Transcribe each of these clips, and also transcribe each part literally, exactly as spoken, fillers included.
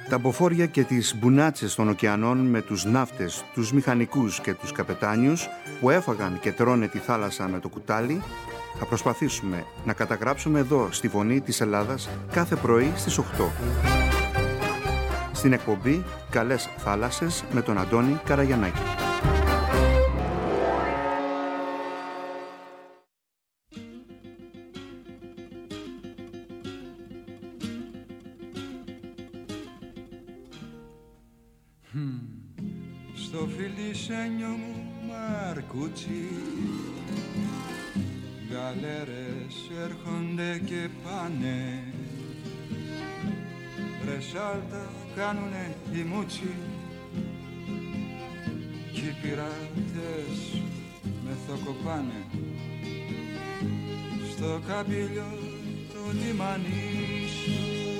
Τα μποφόρια και τις μπουνάτσες των ωκεανών με τους ναύτες, τους μηχανικούς και τους καπετάνιους που έφαγαν και τρώνε τη θάλασσα με το κουτάλι, θα προσπαθήσουμε να καταγράψουμε εδώ στη Φωνή της Ελλάδας κάθε πρωί στις οκτώ. Στην εκπομπή «Καλές θάλασσες» με τον Αντώνη Καραγιαννάκη. Στο φιλισένιο μου Μαρκούτσι, γαλέρες έρχονται και πάνε, ρε σάλτα κάνουνε οι μούτσι κι οι πειρατές με θοκοπάνε στο καμπύλιο το λιμανίσιο.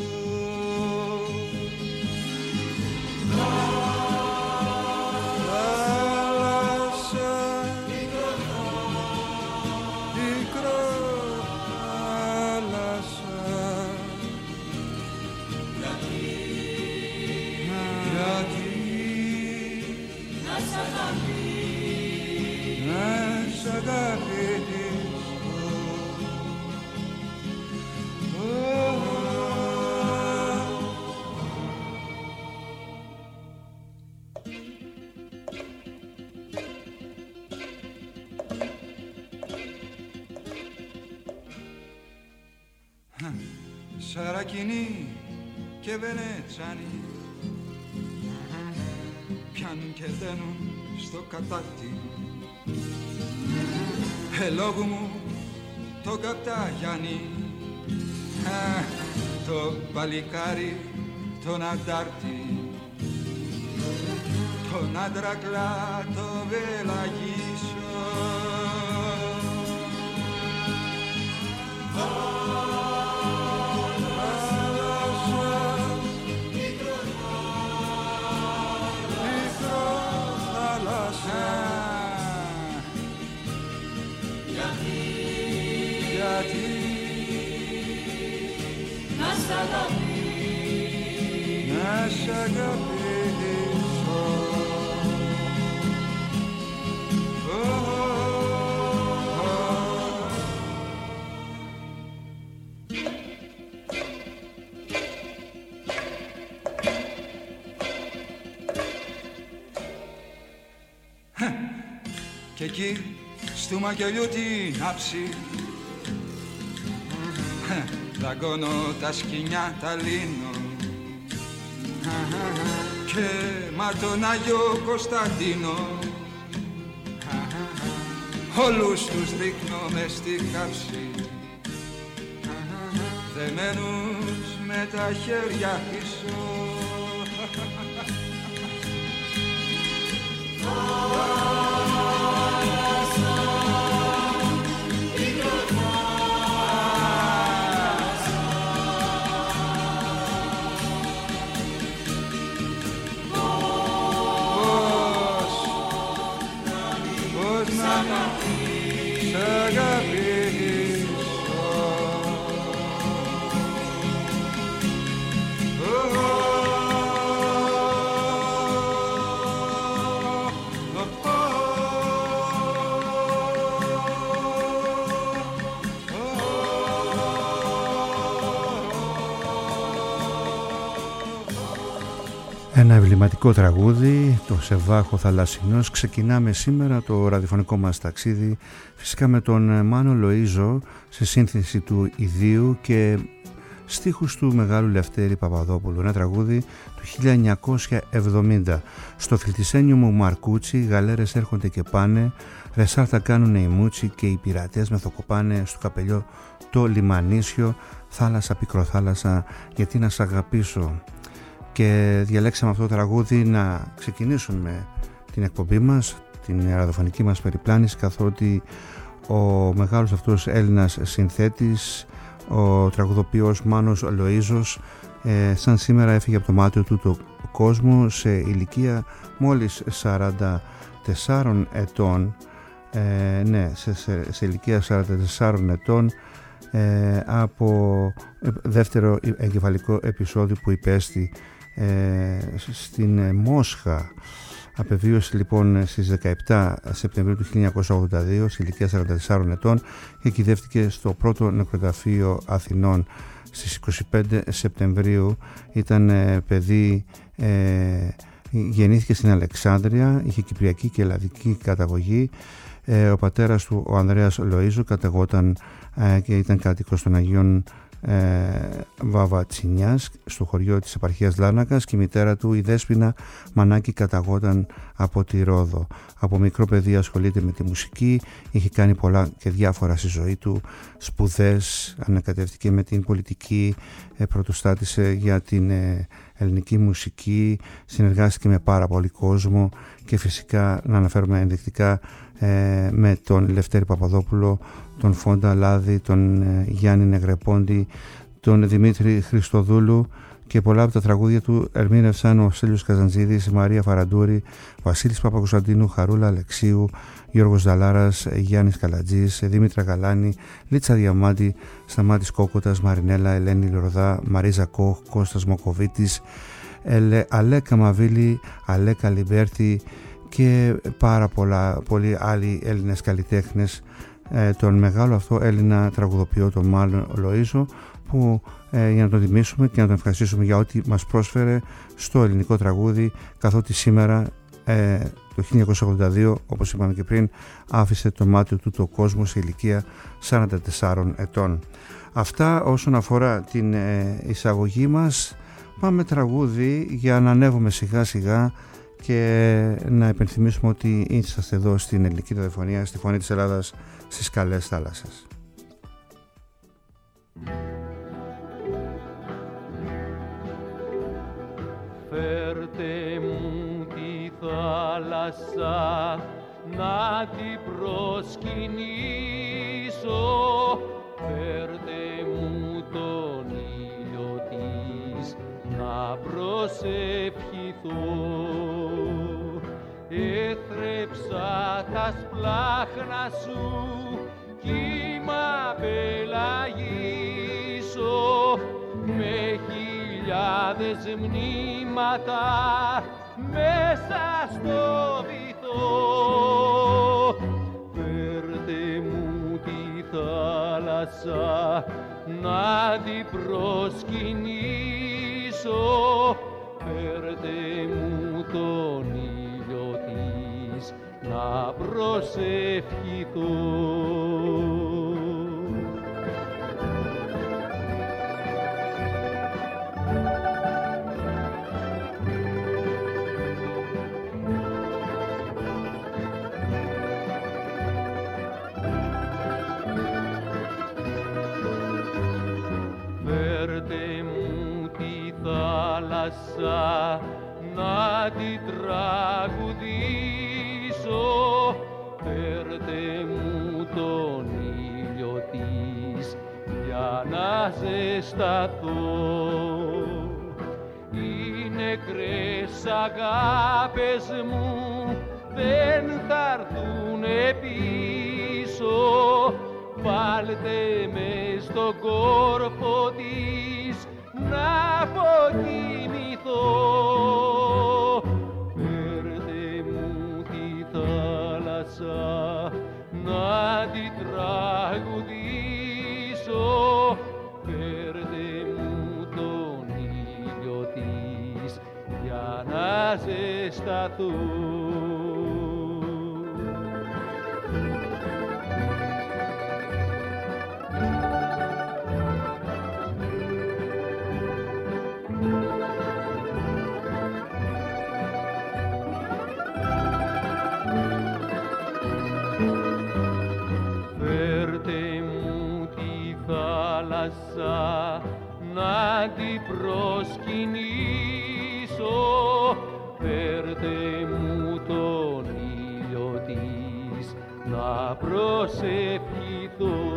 Σαρακινή και Βενετσάνη πιάνουν και δένουν στο κατάτι, ελόγου μου το Καπταγιάννη, το παλικάρι τον Αντάρτη, τον Αντρακλά το Βελαγίσιο. Να σ' αγαπήσω. Και εκεί στου μακελιού την άψη δαγκώνω τα σκοινιά τα λύνω και μα τον Άγιο Κωνσταντίνο όλους τους δείχνω μες στη κάψη δεμένους με τα χέρια πίσω. Ένα εμβληματικό τραγούδι, το Σεβάχο Θαλασσινός. Ξεκινάμε σήμερα το ραδιοφωνικό μας ταξίδι φυσικά με τον Μάνο Λοΐζο σε σύνθεση του Ιδίου και στίχους του Μεγάλου Λευτέρη Παπαδόπουλου. Ένα τραγούδι του χίλια εννιακόσια εβδομήντα. Στο φιλτισένιο μου Μαρκούτσι, γαλέρες έρχονται και πάνε, ρεσάρτα κάνουνε οι μούτσι και οι πειρατές με θοκοπάνε στο καπελιό το λιμανίσιο, θάλασσα πικροθάλασσα, γιατί να σ' αγαπήσω. Και διαλέξαμε αυτό το τραγούδι να ξεκινήσουμε την εκπομπή μας, την ραδιοφωνική μας περιπλάνηση, καθότι ο μεγάλος αυτός Έλληνας συνθέτης, ο τραγουδοποιός Μάνος Λοΐζος, ε, σαν σήμερα έφυγε από το μάτιο του το κόσμο σε ηλικία μόλις σαράντα τεσσάρων ετών, ε, ναι, σε, σε, σε ηλικία σαράντα τεσσάρων ετών, ε, από δεύτερο εγκεφαλικό επεισόδιο που υπέστη ε, στην Μόσχα. Απεβίωσε λοιπόν στις δεκαεπτά Σεπτεμβρίου του χίλια εννιακόσια ογδόντα δύο σε ηλικία σαράντα τεσσάρων ετών και εκηδεύτηκε στο πρώτο νεκροταφείο Αθηνών στις είκοσι πέντε Σεπτεμβρίου. Ήταν ε, παιδί, ε, γεννήθηκε στην Αλεξάνδρεια, είχε κυπριακή και ελλαδική καταγωγή. Ε, ο πατέρας του, ο Ανδρέας Λοΐζο, καταγόταν ε, και ήταν κάτοικος των Αγίων Ε, Βαβατσινιάς στο χωριό της επαρχίας Λάρνακας και η μητέρα του, η Δέσποινα Μανάκη, καταγόταν από τη Ρόδο. Από μικρό παιδί ασχολείται με τη μουσική, είχε κάνει πολλά και διάφορα στη ζωή του, σπουδές, ανακατεύτηκε με την πολιτική, ε, πρωτοστάτησε για την ε, ελληνική μουσική, συνεργάστηκε με πάρα πολύ κόσμο και φυσικά να αναφέρουμε ενδεικτικά ε, με τον Λευτέρη Παπαδόπουλο, τον Φόντα Λάδη, τον ε, Γιάννη Νεγρεπόντη, τον Δημήτρη Χριστοδούλου, και πολλά από τα τραγούδια του ερμήνευσαν ο Στέλιος Καζαντζίδης, η Μαρία Φαραντούρη, Βασίλης Παπακοσταντίνου, Χαρούλα Αλεξίου, Γιώργος Δαλάρας, Γιάννης Καλατζής, Δήμητρα Γαλάνη, Λίτσα Διαμάντη, Σταμάτης Κόκοτας, Μαρινέλα, Ελένη Λορδά, Μαρίζα Κόχ, Κώστας Μοκοβίτης, Ελε, Αλέκα Μαβίλη, Αλέκα Λιμπέρτη και πάρα πολλά, πολλοί άλλοι Έλληνες καλλιτέχνες. Ε, τον μεγάλο αυτό Έλληνα τραγουδοποιό, τον Μάνο Λοΐζο, που ε, για να τον τιμήσουμε και να τον ευχαριστήσουμε για ό,τι μας πρόσφερε στο ελληνικό τραγούδι, καθότι σήμερα ε, το χίλια εννιακόσια ογδόντα δύο, όπως είπαμε και πριν, άφησε το μάτι του το κόσμο σε ηλικία σαράντα τεσσάρων ετών. Αυτά όσον αφορά την ε, εισαγωγή μας. Πάμε τραγούδι για να ανέβουμε σιγά σιγά και να υπενθυμίσουμε ότι είσαστε εδώ στην ελληνική ραδιοφωνία, στη Φωνή της Ελλάδας, στις καλές θάλασσες. Φέρτε μου τη θάλασσα να την προσκυνήσω, φέρτε μου τον ήλιο της να προσευχηθώ. Έθρεψα τα σπλάχνα σου κύμα πελαγίσω, με χιλιάδες μνήματα μέσα στο βυθό. Φέρτε μου τη θάλασσα να την προσκυνήσω, φέρτε μου τον ήλιο της να προσευχηθώ. Φέρτε μου τη θάλασσα να την τραγουδήσω, φέρτε μου τον ήλιο της για να ζεσταθώ. Οι νεκρές αγάπες μου δεν θα έρθουνε πίσω, βάλτε με στον κόρφο της να αποκοιμηθώ. Φέρτε μου τη θάλασσα να την τραγουδήσω, φέρτε μου τον ήλιο της για να ζεσταθώ. Να την προσκυνήσω, φέρτε μου τον ήλιο της να προσευχηθώ.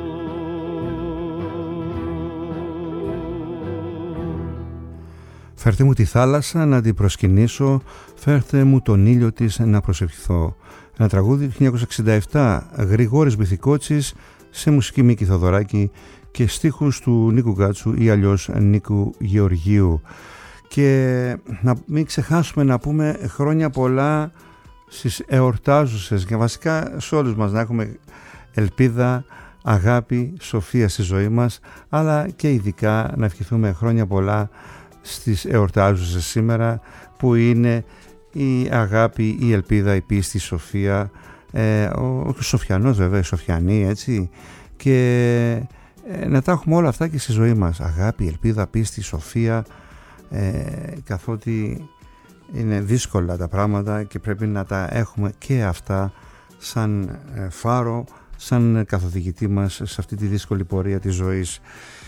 Φέρτε μου τη θάλασσα να την προσκυνήσω, φέρτε μου τον ήλιο της να προσευχηθώ. Ένα τραγούδι του χίλια εννιακόσια εξήντα επτά, Γρηγόρης Μπιθικότσης, σε μουσική Μίκη Θοδωράκη και στίχους του Νίκου Γκάτσου ή αλλιώς Νίκου Γεωργίου. και να μην ξεχάσουμε να πούμε χρόνια πολλά στις εορτάζουσες και βασικά σε όλους μας, να έχουμε ελπίδα, αγάπη, σοφία στη ζωή μας, αλλά και ειδικά να ευχηθούμε χρόνια πολλά στις εορτάζουσες σήμερα, που είναι η αγάπη, η ελπίδα, η πίστη, η σοφία, ε, ο, ο Σοφιανός βέβαια, η Σοφιανή, έτσι, και ε, να τα έχουμε όλα αυτά και στη ζωή μας, αγάπη, ελπίδα, πίστη, σοφία, ε, καθότι είναι δύσκολα τα πράγματα και πρέπει να τα έχουμε και αυτά σαν ε, φάρο, σαν καθοδηγητή μας σε αυτή τη δύσκολη πορεία της ζωής.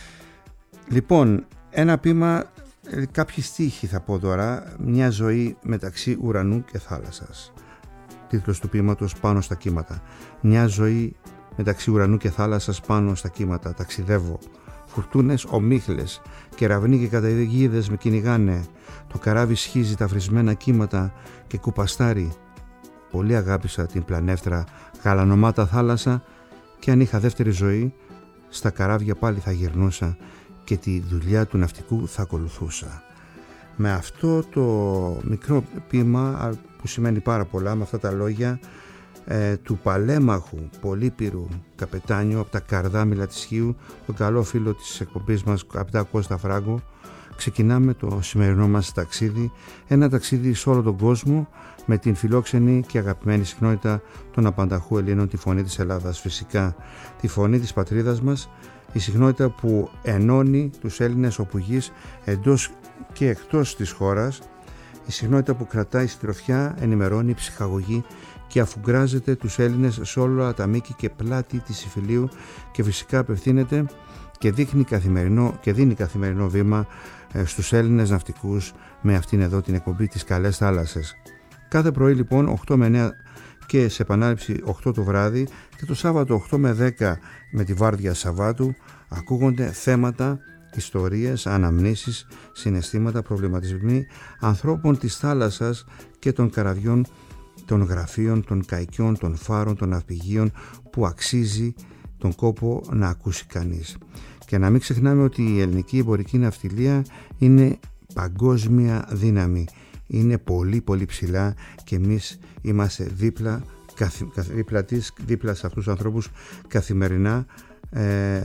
Λοιπόν, ένα ποίημα, κάποιοι στίχοι θα πω τώρα, μια ζωή μεταξύ ουρανού και θάλασσας. Τίτλος του ποίηματος «Πάνω στα κύματα». Μια ζωή μεταξύ ουρανού και θάλασσας, πάνω στα κύματα. Ταξιδεύω. Φουρτούνες ομίχλες, κεραυνοί και καταιγίδες με κυνηγάνε. Το καράβι σχίζει τα φρισμένα κύματα και κουπαστάρει. Πολύ αγάπησα την πλανεύτρα γαλανομάτα θάλασσα, και αν είχα δεύτερη ζωή, στα καράβια πάλι θα γυρνούσα και τη δουλειά του ναυτικού θα ακολουθούσα. Με αυτό το μικρό ποίημα, που σημαίνει πάρα πολλά, με αυτά τα λόγια ε, του παλέμαχου πολύπυρου καπετάνιου από τα καρδάμιλα της Χίου, τον καλό φίλο της εκπομπής μας, καπετάν Κώστα Φράγκο, ξεκινάμε το σημερινό μας ταξίδι, ένα ταξίδι σε όλο τον κόσμο, με την φιλόξενη και αγαπημένη συχνότητα των απανταχού Ελλήνων, τη φωνή της Ελλάδας, φυσικά τη φωνή της πατρίδας μας, η συχνότητα που ενώνει τους Έλληνες όπου γης, εντός και εκτός της χώρας, η συχνότητα που κρατάει συντροφιά, ενημερώνει, ψυχαγωγεί και αφουγκράζεται τους Έλληνες σε όλα τα μήκη και πλάτη της Ιφιλίου, και φυσικά απευθύνεται και, δείχνει καθημερινό, και δίνει καθημερινό βήμα στους Έλληνες ναυτικούς με αυτήν εδώ την εκπομπή της Καλές Θάλασσες. Κάθε πρωί λοιπόν οκτώ με εννιά και σε επανάληψη οκτώ το βράδυ, και το Σάββατο οκτώ με δέκα με τη βάρδια Σαββάτου, ακούγονται θέματα, ιστορίες, αναμνήσεις, συναισθήματα, προβληματισμοί ανθρώπων της θάλασσας και των καραβιών, των γραφείων, των καϊκιών, των φάρων, των ναυπηγείων, που αξίζει τον κόπο να ακούσει κανείς. Και να μην ξεχνάμε ότι η ελληνική εμπορική ναυτιλία είναι παγκόσμια δύναμη. Είναι πολύ πολύ ψηλά και εμείς είμαστε δίπλα, καθ, δίπλα, της, δίπλα σε αυτούς τους ανθρώπους καθημερινά, ε,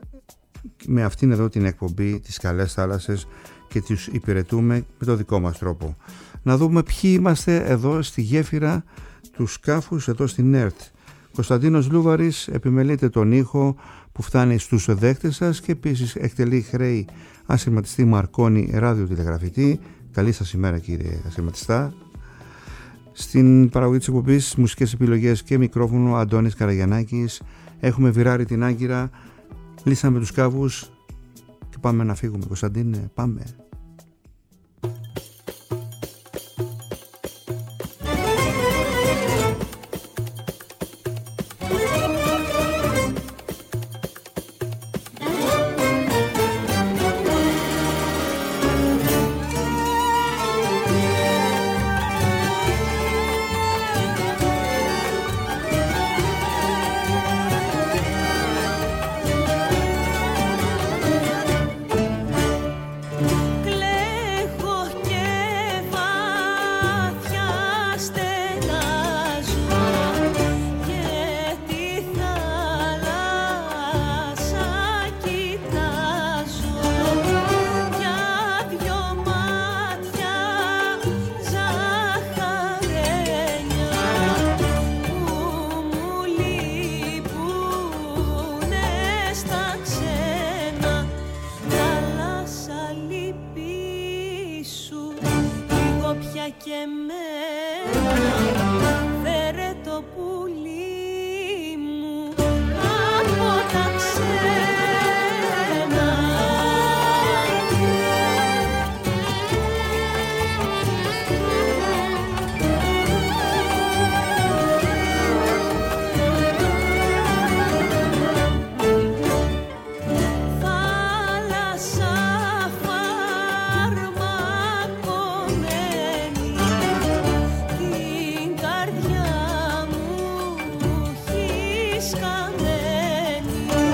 με αυτήν εδώ την εκπομπή τις Καλές Θάλασσες, και τους υπηρετούμε με το δικό μας τρόπο. Να δούμε ποιοι είμαστε εδώ στη γέφυρα του σκάφους, εδώ στην ΕΡΤ. Κωνσταντίνος Λούβαρης επιμελείται τον ήχο που φτάνει στους δέκτες σας, και επίσης εκτελεί χρέη ασυρματιστή Μαρκόνη, ραδιοτηλεγραφητή. Καλή σας ημέρα, κύριε ασυρματιστά. Στην παραγωγή της εκπομπής, μουσικές επιλογές και μικρόφωνο, Αντώνης Καραγιαννάκης. Έχουμε βιράρει την Άγκυρα, λύσαμε τους κάβους και πάμε να φύγουμε. Κωνσταντίνε, πάμε.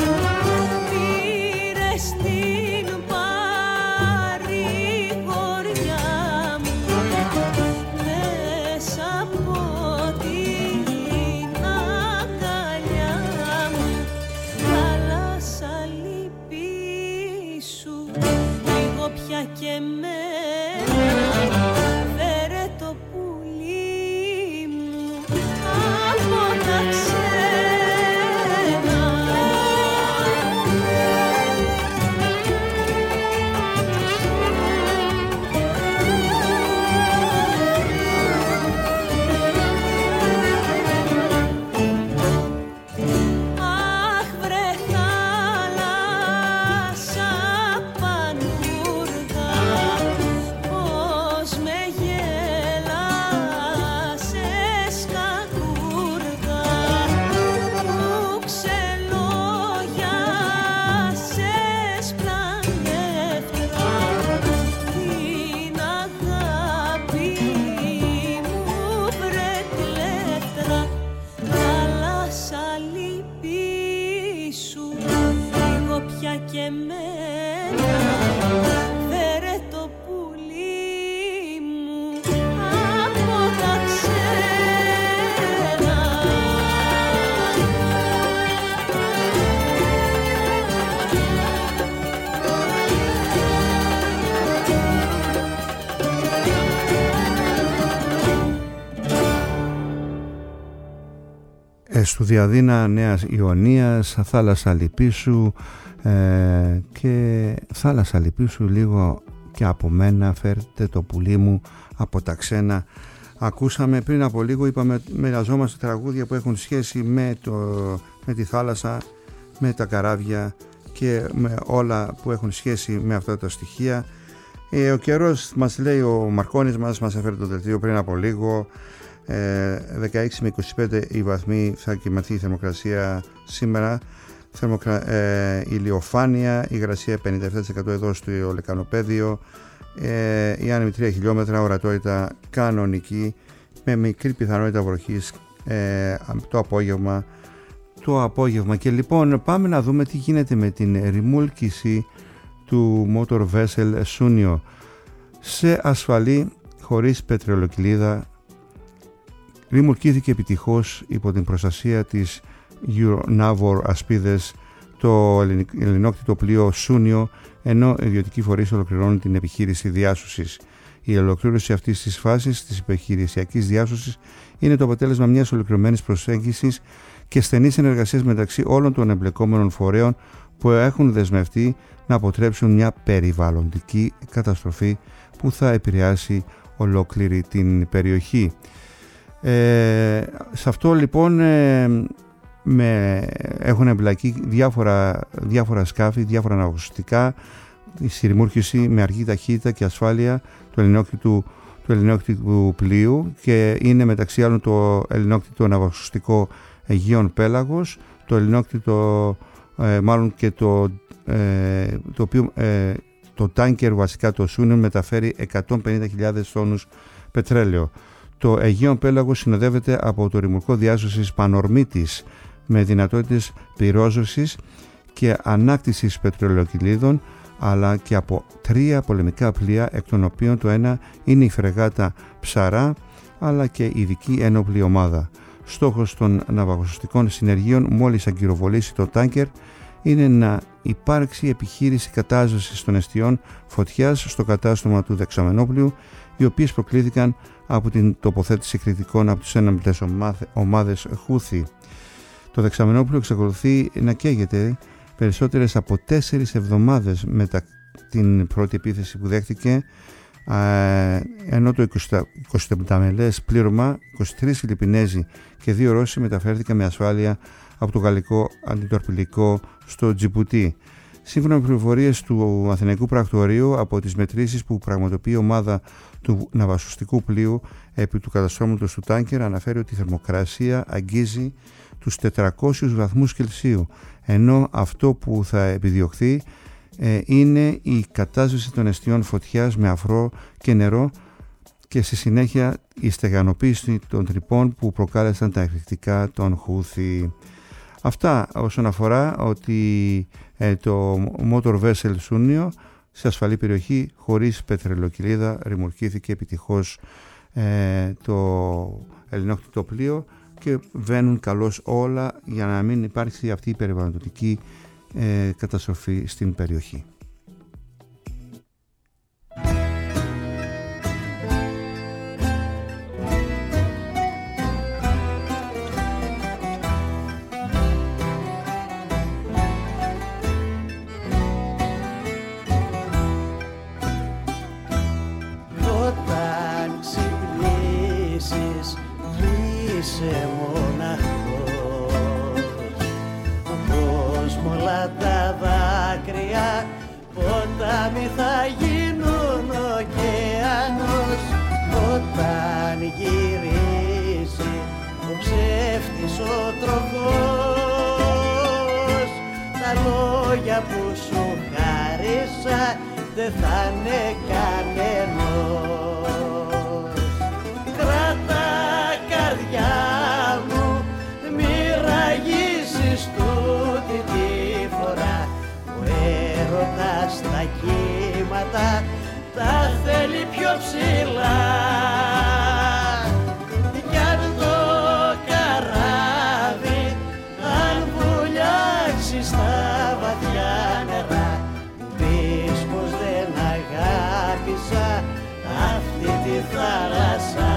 Πήρε στην παρηγοριά πίσω, λίγο πια και μένα. Φέρε το πουλί μου από τα ξένα. Στου Διαδίνα Νέας Ιωνίας, θάλασσα Λυπήσου ε, και θάλασσα Λυπήσου λίγο και από μένα, φέρτε το πουλί μου από τα ξένα. Ακούσαμε πριν από λίγο, είπαμε μοιραζόμαστε τραγούδια που έχουν σχέση με, το, με τη θάλασσα, με τα καράβια και με όλα που έχουν σχέση με αυτά τα στοιχεία. Ε, ο καιρός μας λέει, ο Μαρκώνης μας μας έφερε το δελτίο πριν από λίγο. δεκαέξι με είκοσι πέντε οι βαθμοί θα κοιμαθεί η θερμοκρασία σήμερα. Θερμοκρα... Ε, ηλιοφάνεια, υγρασία πενήντα επτά τοις εκατό εδώ στο Λεκανοπέδιο. Ε, η άνεμη τρία χιλιόμετρα, ορατότητα κανονική με μικρή πιθανότητα βροχής ε, το απόγευμα. Το απόγευμα. Και λοιπόν πάμε να δούμε τι γίνεται με την ρημούλκηση του Motor Vessel Sunio σε ασφαλή, χωρίς πετρελοκυλίδα. Ρημουλκήθηκε επιτυχώς υπό την προστασία της Euronavor Ασπίδες το ελληνόκτητο πλοίο Sunio, ενώ ιδιωτικοί φορείς ολοκληρώνουν την επιχείρηση διάσωσης. Η ολοκλήρωση αυτής της φάσης της επιχειρησιακής διάσωσης είναι το αποτέλεσμα μιας ολοκληρωμένης προσέγγισης και στενής συνεργασίας μεταξύ όλων των εμπλεκόμενων φορέων που έχουν δεσμευτεί να αποτρέψουν μια περιβαλλοντική καταστροφή που θα επηρεάσει ολόκληρη την περιοχή. Ε, σε αυτό λοιπόν ε, με, έχουν εμπλακεί διάφορα, διάφορα σκάφη, διάφορα ναυαγοσωστικά. Η σειρημούρκηση με αργή ταχύτητα και ασφάλεια του ελληνόκτητου, του ελληνόκτητου πλοίου, και είναι μεταξύ άλλων το ελληνόκτητο ναυαγοσωστικό Αιγαίων Πέλαγος, το ελληνόκτητο ε, μάλλον και το, ε, το οποίο ε, το τάνκερ βασικά το Sunio μεταφέρει εκατόν πενήντα χιλιάδες τόνους πετρέλαιο. Το Αιγαίων Πέλαγος συνοδεύεται από το ρημουλκό διάσωσης Πανορμήτης με δυνατότητες πυρόσωσης και ανάκτησης πετρελαιοκυλίδων, αλλά και από τρία πολεμικά πλοία, εκ των οποίων το ένα είναι η φρεγάτα Ψαρά, αλλά και ειδική ένοπλη ομάδα. Στόχος των ναυαγοσωστικών συνεργείων, μόλις αγκυροβολήσει το τάνκερ, είναι να υπάρξει επιχείρηση κατάζωσης των εστιών φωτιάς στο κατάστρωμα του δεξαμενόπλοιου, οι οποίες προκλήθηκαν από την τοποθέτηση κριτικών από τις ένοπλες ομάδες Χούθη. Το δεξαμενόπλοιο εξακολουθεί να καίγεται περισσότερες από τέσσερις εβδομάδες μετά την πρώτη επίθεση που δέχτηκε, ενώ το εικοσιτεπτάμελες πλήρωμα, είκοσι τρεις Φιλιππινέζοι και δύο Ρώσοι μεταφέρθηκαν με ασφάλεια από το γαλλικό αντιτορπιλικό στο Τζιμπουτί. Σύμφωνα με πληροφορίες του Αθηναϊκού Πρακτορείου, από τις μετρήσεις που πραγματοποιεί η ομάδα του ναυαγοσωστικού πλοίου επί του καταστρώματος του τάνκερ, αναφέρει ότι η θερμοκρασία αγγίζει τους τετρακόσιους βαθμούς Κελσίου, ενώ αυτό που θα επιδιωχθεί ε, είναι η κατάσβεση των εστιών φωτιάς με αφρό και νερό και στη συνέχεια η στεγανοποίηση των τρυπών που προκάλεσαν τα εκρηκτικά των Χούθη. Αυτά όσον αφορά ότι ε, το Motor Vessel Sunio σε ασφαλή περιοχή χωρίς πετρελοκυλίδα ρημουλκήθηκε επιτυχώς ε, το ελληνόκτητο πλοίο και βαίνουν καλώς όλα για να μην υπάρξει αυτή η περιβαλλοντική ε, καταστροφή στην περιοχή. ποτάμι θα γίνουν ωκεανός όταν γυρίσει ο ψεύτης ο τροχός. Τα λόγια που σου χάρισα δεν θα είναι κανενός. Κράτα καρδιά μου, μη ραγίσεις τούτη τη φορά. Ο έρωτας τα κύματα τα θέλει πιο ψηλά. Κι αν το καράβι αν βουλιάξει στα βαθιά νερά, πεις πως δεν αγάπησα αυτή τη θάλασσα.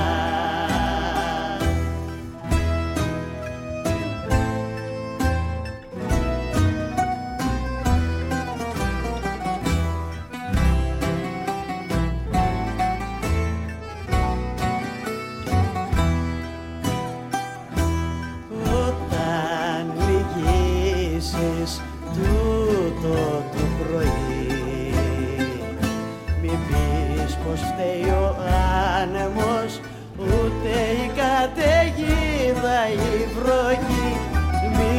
Τούτο το πρωί μην πεις πως φταίει ο άνεμος, ούτε η καταιγίδα η βροχή. Μη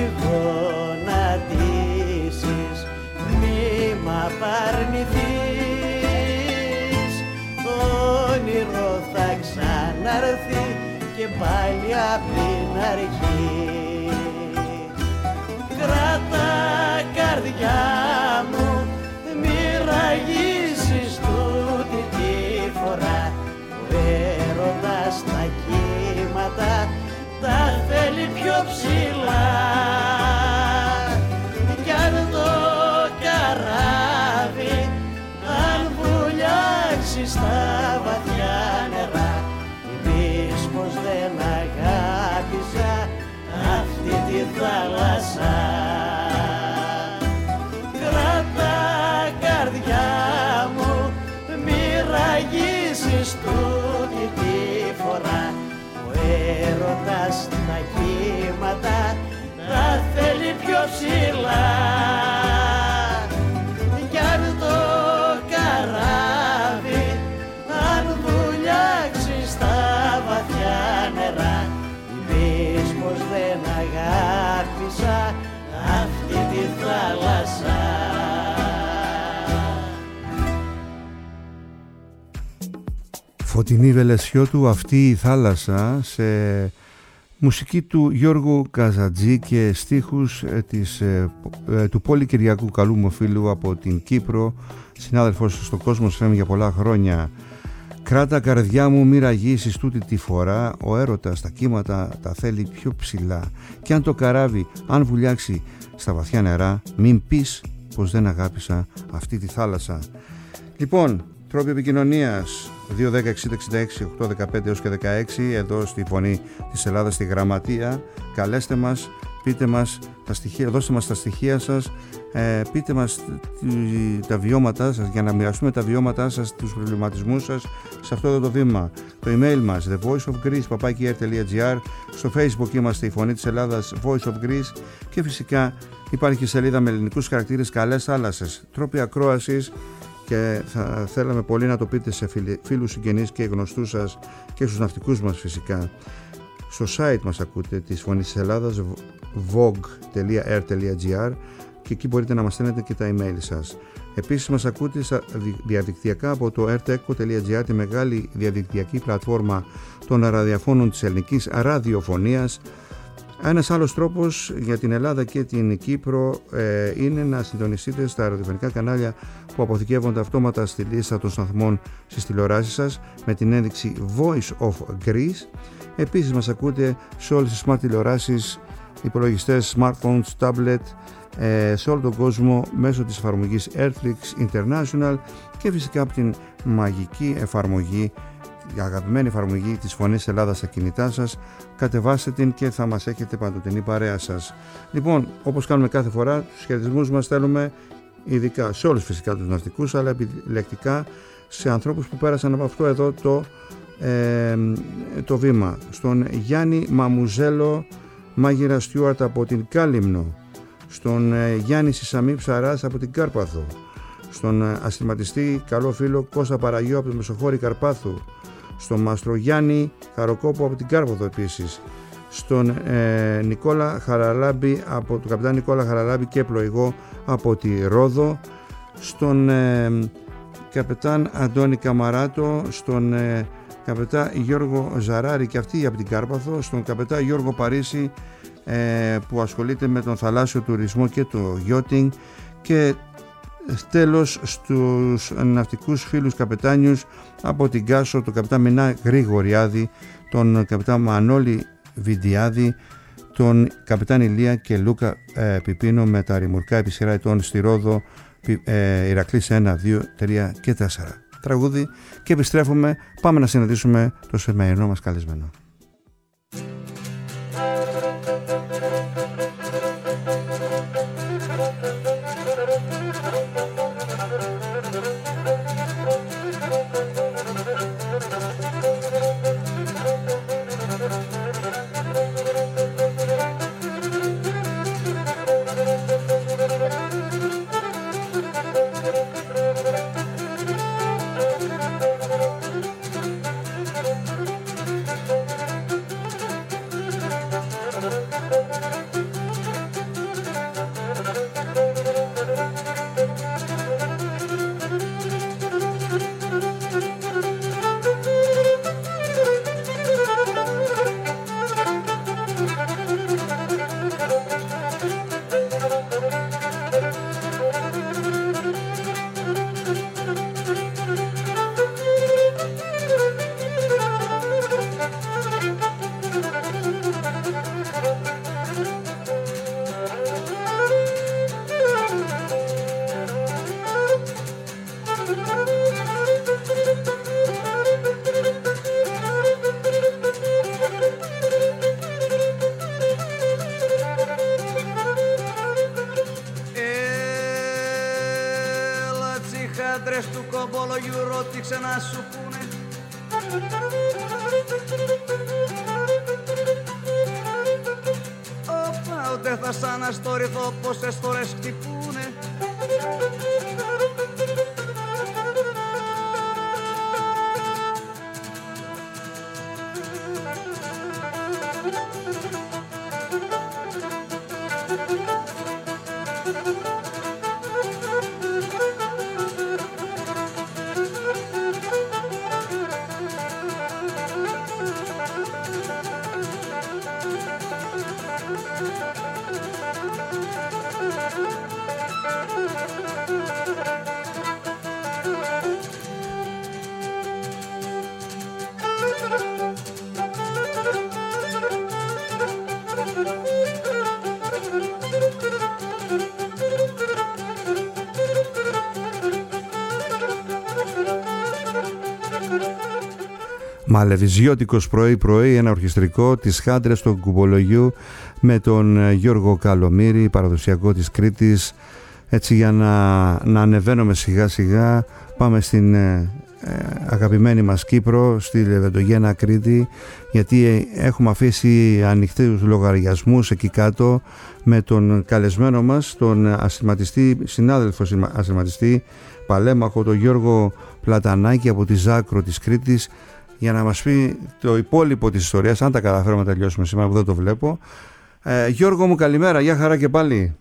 γονατίσεις, μη μ' απαρνηθείς. Το όνειρο θα ξαναρθεί και πάλι απ' την αρχή. Κράτα καρδιά μου, μη ραγίσεις τούτη τη φορά. Ο έρωτας τα κύματα τα θέλει πιο ψηλά. Κι αν το καράβι αν βουλιάξει στα βαθιά νερά, μην πεις πως δεν αγάπησα αυτή τη θάλασσα. Κράτα καρδιά μου, μη ραγίσεις τούτη τη φορά. Ο έρωτας τα κύματα τα θέλει πιο ψηλά. Κι αν το καράβι αν βουλιάξει στα βαθιά νερά, πεις πως δεν αγάπησα αυτή τη θάλασσα. Φωτεινή Βελεσιώτου, αυτή η θάλασσα, σε μουσική του Γιώργου Καζατζή και στίχους της, ε, ε, του Πόλη Κυριακού, καλού μου φίλου από την Κύπρο, συνάδελφος στον κόσμο εφ εμ για πολλά χρόνια. Κράτα καρδιά μου, μη ραγίσεις τούτη τη φορά, ο έρωτας τα κύματα τα θέλει πιο ψηλά. Και αν το καράβι αν βουλιάξει στα βαθιά νερά, μην πεις πως δεν αγάπησα αυτή τη θάλασσα. Λοιπόν, τρόποι επικοινωνίας δύο ένα μηδέν εξήντα εξήντα έξι οκτώ δεκαπέντε έως και δεκαέξι, εδώ στη Φωνή της Ελλάδας, στη Γραμματεία. Καλέστε μας, πείτε μας τα στοιχεία, δώστε μας τα στοιχεία σας, ε, πείτε μας τα βιώματά σας για να μοιραστούμε τα βιώματά σας, τους προβληματισμούς σας σε αυτό εδώ το βήμα. Το email μας the voice of greece παπάκι air τελεία gr, στο Facebook είμαστε η Φωνή της Ελλάδας Voice of Greece και φυσικά υπάρχει και σελίδα με ελληνικούς χαρακτήρες Καλές Θάλασσες. Τρόποι ακρόασης και θα θέλαμε πολύ να το πείτε σε φίλους, συγγενείς και γνωστούς σας και στους ναυτικούς μας φυσικά. Στο site μας ακούτε της Φωνής της Ελλάδας vogue τελεία air τελεία gr και εκεί μπορείτε να μας στέλνετε και τα email σας. Επίσης μας ακούτε διαδικτυακά από το erteco τελεία gr, τη μεγάλη διαδικτυακή πλατφόρμα των ραδιοφώνων της ελληνικής ραδιοφωνίας. Ένας άλλος τρόπος για την Ελλάδα και την Κύπρο ε, είναι να συντονιστείτε στα ραδιοφωνικά κανάλια που αποθηκεύονται αυτόματα στη λίστα των σταθμών στις τηλεοράσεις σας με την ένδειξη Voice of Greece. Επίσης μας ακούτε σε όλες τις smart τηλεοράσεις, υπολογιστές, smartphones, tablet, ε, σε όλο τον κόσμο μέσω της εφαρμογής Airflix International και φυσικά από την μαγική εφαρμογή, η αγαπημένη εφαρμογή της Φωνής Ελλάδας στα κινητά σας. Κατεβάστε την και θα μας έχετε παντοτινή παρέα σας. Λοιπόν, όπως κάνουμε κάθε φορά, τους χαιρετισμούς μας στέλνουμε ειδικά σε όλους φυσικά τους ναυτικούς, αλλά επιλεκτικά σε ανθρώπους που πέρασαν από αυτό εδώ το, ε, το βήμα. Στον Γιάννη Μαμουζέλο Μάγειρα Στιούαρτ από την Κάλυμνο, στον ε, Γιάννη Σισαμή Ψαράς από την Κάρπαθο, στον ασθηματιστή καλό φίλο Κώστα Παραγιώ από το Μεσοχώρη Καρπάθου, στον Μάστρο Γιάννη Χαροκόπο από την Κάρποδο επίσης, στον ε, Νικόλα Χαραλάμπη από τον καπιτάν Νικόλα Χαραλάμπη και πλοηγό από τη Ρόδο, στον ε, καπιτάν Αντώνη Καμαράτο, στον ε, καπετά Γιώργο Ζαράρη και αυτή από την Κάρπαθο, στον καπετά Γιώργο Παρίσι ε, που ασχολείται με τον θαλάσσιο τουρισμό και το yachting, και τέλος στους ναυτικούς φίλους καπετάνιους από την Κάσο, τον καπετά Μινά Γρηγοριάδη, τον καπετά Μανώλη Βιντιάδη, τον καπετάν Ηλία και Λούκα ε, Πιπίνο με τα ρημουρκά επί σειρά ετών στη Ρόδο, ε, Ηρακλής ένα, δύο, τρία και τέσσερα. Τραγούδι και επιστρέφουμε, πάμε να συναντήσουμε το σημερινό μας καλεσμένο. Να σου πούνε όπα, ούτε θα σ' αναστορηθώ πόσες φορές χτυπούνε. Μαλεβιζιώτικος πρωί-πρωί, ένα ορχιστρικό της Χάντρας του Κουμπολογιού με τον Γιώργο Καλομήρη, παραδοσιακό της Κρήτης. Έτσι, για να, να ανεβαίνουμε σιγά σιγά, πάμε στην ε, αγαπημένη μας Κύπρο, στη Λεβεντογένα Κρήτη, γιατί έχουμε αφήσει ανοιχτούς λογαριασμούς εκεί κάτω με τον καλεσμένο μας, τον ασθηματιστή, συνάδελφο ασθηματιστή παλέμαχο, τον Γιώργο Πλατανάκη από τη Ζάκρο της Κρήτης, για να μας πει το υπόλοιπο της ιστορίας, αν τα καταφέρουμε να τελειώσουμε σήμερα που δεν το βλέπω. Ε, Γιώργο μου, καλημέρα, γεια χαρά και πάλι.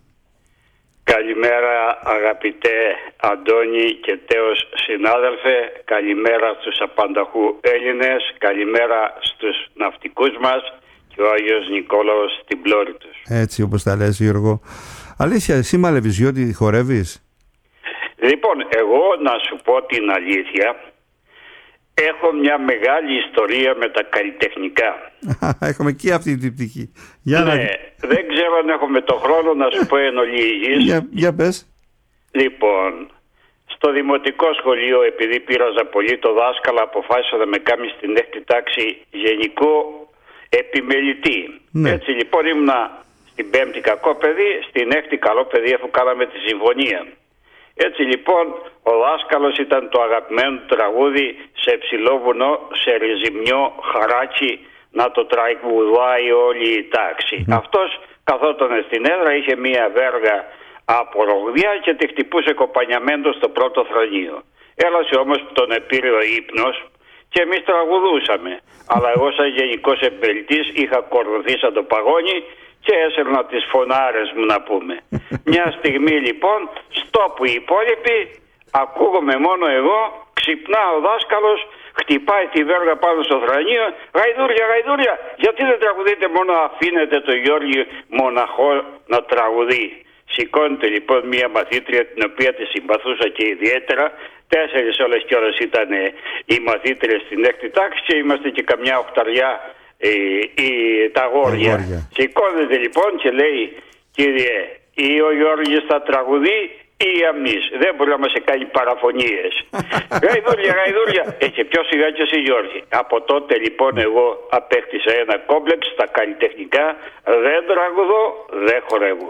Καλημέρα αγαπητέ Αντώνη και τέος συνάδελφε, καλημέρα στους απανταχού Έλληνες, καλημέρα στους ναυτικούς μας και ο Άγιος Νικόλαος στην πλώρη τους. Έτσι όπως τα λες, Γιώργο. Αλήθεια, εσύ Μαλεβιζιώτη χορεύεις? Λοιπόν, εγώ να σου πω την αλήθεια, έχω μια μεγάλη ιστορία με τα καλλιτεχνικά. Έχουμε και αυτή την πτυχή. Για ναι, να... δεν ξέρω αν έχουμε το χρόνο να σου πω εν ολίγης. Για, για πες. Λοιπόν, στο δημοτικό σχολείο, επειδή πείραζα πολύ το δάσκαλο, αποφάσισα να με κάνει στην έκτη τάξη γενικό επιμελητή. Ναι. Έτσι λοιπόν ήμουνα στην πέμπτη κακό παιδί, στην έκτη καλό παιδί, αφού κάναμε τη συμφωνία. Έτσι λοιπόν ο δάσκαλος ήταν το αγαπημένο τραγούδι «Σε ψηλό βουνό, σε ριζιμιό χαράτσι, να το τραγουδάει όλη η τάξη». Mm. Αυτός καθόταν στην έδρα, είχε μία βέργα από ρογδιά και τη χτυπούσε κοπανιαμέντο στο πρώτο θρανείο. Έλασε όμως που τον επήρε ο ύπνος και εμείς τραγουδούσαμε. Αλλά εγώ σαν γενικός εμπελτής είχα κορδωθεί σαν το παγόνι και έσαιρνα τις φωνάρες μου να πούμε. Μια στιγμή λοιπόν, στόπου οι υπόλοιποι, ακούγομαι μόνο εγώ, ξυπνά ο δάσκαλος, χτυπάει τη βέργα πάνω στο θρανείο. Γαϊδούρια, γαϊδούρια, γιατί δεν τραγουδείτε μόνο, αφήνετε το Γιώργη μοναχό να τραγουδεί. Σηκώνεται λοιπόν μια μαθήτρια την οποία τη συμπαθούσα και ιδιαίτερα. Τέσσερις όλες και όλες ήταν οι μαθήτριες στην έκτη τάξη και είμαστε και καμιά οχταριά ε, ε, τα αγόρια. Σηκώνεται λοιπόν και λέει, κύριε, ή ο Γιώργης θα τραγουδεί ή εμείς. Δεν μπορεί να μας κάνει παραφωνίες. Γαϊδούρια, γαϊδούρια. Ε, και πιο σιγά και εσύ Γιώργη. Από τότε λοιπόν εγώ απέκτησα ένα κόμπλεξ στα καλλιτεχνικά. Δεν τραγουδώ, δεν χορεύω.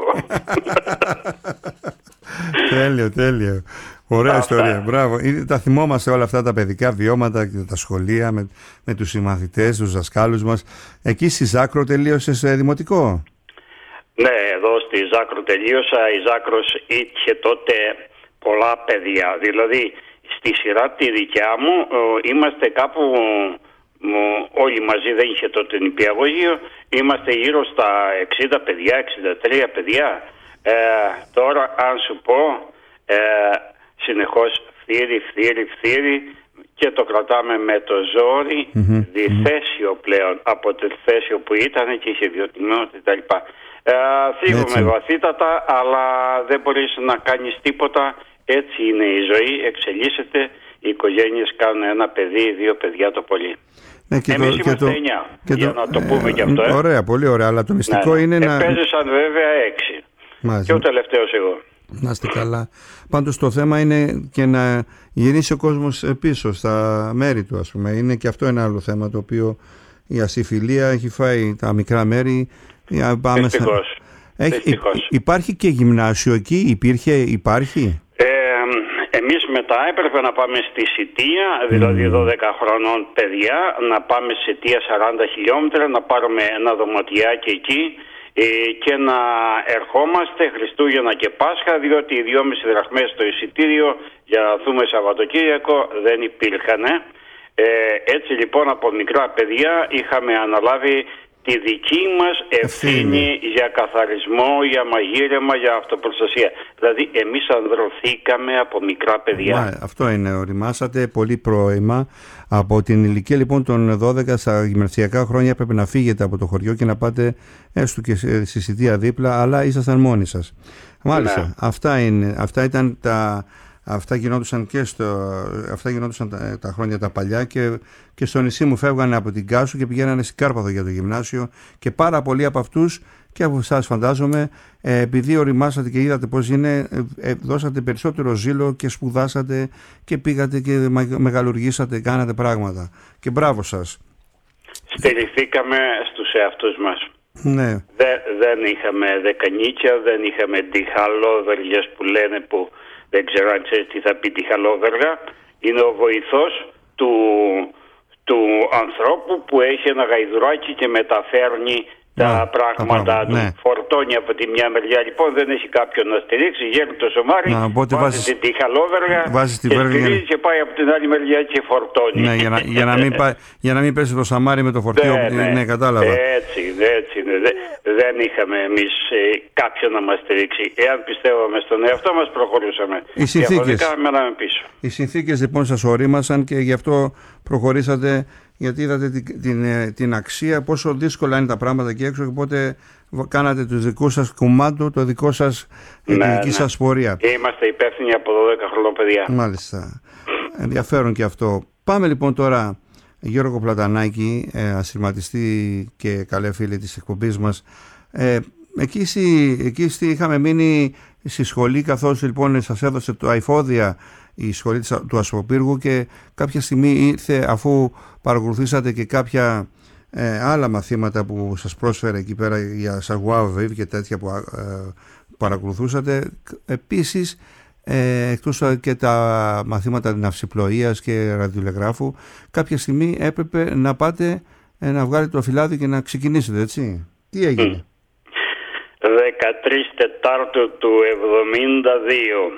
Τέλειο, τέλειο. Ωραία αυτά. Ιστορία, μπράβο. Τα θυμόμαστε όλα αυτά τα παιδικά βιώματα και τα σχολεία με, με τους συμμαθητές, τους δασκάλους μας. Εκεί στη Ζάκρο τελείωσες δημοτικό? Ναι, εδώ στη Ζάκρο τελείωσα. Η Ζάκρος είχε τότε πολλά παιδιά. Δηλαδή στη σειρά τη δικιά μου είμαστε κάπου όλοι μαζί, δεν είχε τότε νηπιαγωγείο. Είμαστε γύρω στα εξήντα παιδιά, εξήντα τρία παιδιά. Ε, τώρα αν σου πω ε, συνεχώς φθήρι, φθήρι, φθήρι και το κρατάμε με το ζόρι mm-hmm. διθέσιο πλέον από το θέσιο που ήταν και είχε ιδιωτημένο κτλ. Ε, θίγουμε βαθύτατα, αλλά δεν μπορείς να κάνεις τίποτα. Έτσι είναι η ζωή, εξελίσσεται. Οι οικογένειες κάνουν ένα παιδί, δύο παιδιά το πολύ. Ναι, και εμείς το, είμαστε και εννιά, και για το, να το πούμε ε, και αυτό. Ε. Ωραία, πολύ ωραία, αλλά το μυστικό ναι, είναι να... Επέζησαν βέβαια έξι. Μάλιστα. Και ο τελευταίος εγώ. Να είστε καλά. Πάντως το θέμα είναι και να γυρίσει ο κόσμος πίσω στα μέρη του, ας πούμε. Είναι και αυτό ένα άλλο θέμα, το οποίο η ασυφιλία έχει φάει τα μικρά μέρη. Δυστυχώς. Έχει, υπάρχει και γυμνάσιο εκεί, υπήρχε, υπάρχει? Ε, εμείς μετά έπρεπε να πάμε στη Σιτία, δηλαδή mm. δώδεκα χρονών παιδιά, να πάμε στη Σιτία σαράντα χιλιόμετρα, να πάρουμε ένα δωματιάκι εκεί ε, και να ερχόμαστε Χριστούγεννα και Πάσχα, διότι οι δυόμισι δραχμές στο εισιτήριο για να δούμε Σαββατοκύριακο δεν υπήρχαν. Ε, έτσι λοιπόν από μικρά παιδιά είχαμε αναλάβει τη δική μας ευθύνη για καθαρισμό, για μαγείρεμα, για αυτοπροστασία. Δηλαδή εμείς ανδρωθήκαμε από μικρά παιδιά. Μα, αυτό είναι, οριμάσατε πολύ πρώιμα. Από την ηλικία λοιπόν των δώδεκα στα γυμναστιακά χρόνια πρέπει να φύγετε από το χωριό και να πάτε έστω και στη Σιτία δίπλα, αλλά ήσασταν μόνοι σας. Μάλιστα, ναι. αυτά, είναι, αυτά ήταν τα... Αυτά γινόντουσαν και στο, αυτά γινόντουσαν τα, τα χρόνια τα παλιά και, και στο νησί μου φεύγανε από την Κάσου και πηγαίνανε στην Κάρπαθο για το γυμνάσιο και πάρα πολλοί από αυτούς και από εσάς φαντάζομαι ε, επειδή οριμάσατε και είδατε πώς είναι ε, ε, δώσατε περισσότερο ζήλο και σπουδάσατε και πήγατε και μεγαλουργήσατε, κάνατε πράγματα και μπράβο σας. Στηριχθήκαμε στους εαυτούς μας. Ναι. Δε, δεν είχαμε δεκανίκια, δεν είχαμε διχαλόβεργες που λένε που δεν ξέρω αν ξέρεις τι θα πει τη χαλόβεργα. Είναι ο βοηθός του, του ανθρώπου που έχει ένα γαϊδουράκι και μεταφέρνει τα ναι, πράγματα του. Ναι. Φορτώνει από τη μια μεριά. Λοιπόν δεν έχει κάποιον να στηρίξει. Γέρνει το σωμάρι, να, βάζει βάζεις, τη χαλόβεργα τη και στηρίζει και πάει από την άλλη μεριά και φορτώνει. Ναι, για, να, για, να μην πά, για να μην πέσει το σαμάρι με το φορτίο. Ναι, ναι, ναι, κατάλαβα. Έτσι, έτσι είναι. Δεν είχαμε εμείς ε, κάποιον να μας στηρίξει. Εάν πιστεύαμε στον εαυτό μας προχωρούσαμε. Οι συνθήκες, πίσω. οι συνθήκες λοιπόν σας ορίμασαν και γι' αυτό προχωρήσατε, γιατί είδατε την, την, την αξία, πόσο δύσκολα είναι τα πράγματα εκεί έξω και οπότε κάνατε τους δικούς σας κουμάντου, το δικό σας, ναι, τη δική ναι. σας πορεία. Και είμαστε υπεύθυνοι από δώδεκα χρονών παιδιά. Μάλιστα. Ενδιαφέρον και αυτό. Πάμε λοιπόν τώρα, Γιώργο Πλατανάκη, ε, ασυρματιστή και καλέ φίλη της εκπομπής μας. Ε, εκεί, εκεί είχαμε μείνει στη σχολή, καθώς λοιπόν σας έδωσε το αηφόδια η σχολή του Ασποπύργου και κάποια στιγμή ήρθε, αφού παρακολουθήσατε και κάποια ε, άλλα μαθήματα που σας πρόσφερε εκεί πέρα για Σαγουάβεβ και τέτοια που ε, παρακολουθούσατε, επίσης ε, εκτός και τα μαθήματα ναυσιπλοείας και ραδιοτηλεγράφου, κάποια στιγμή έπρεπε να πάτε ε, να βγάλετε το φυλάδιο και να ξεκινήσετε, έτσι? Τι έγινε? δεκατρείς Τετάρτου του εβδομήντα δύο.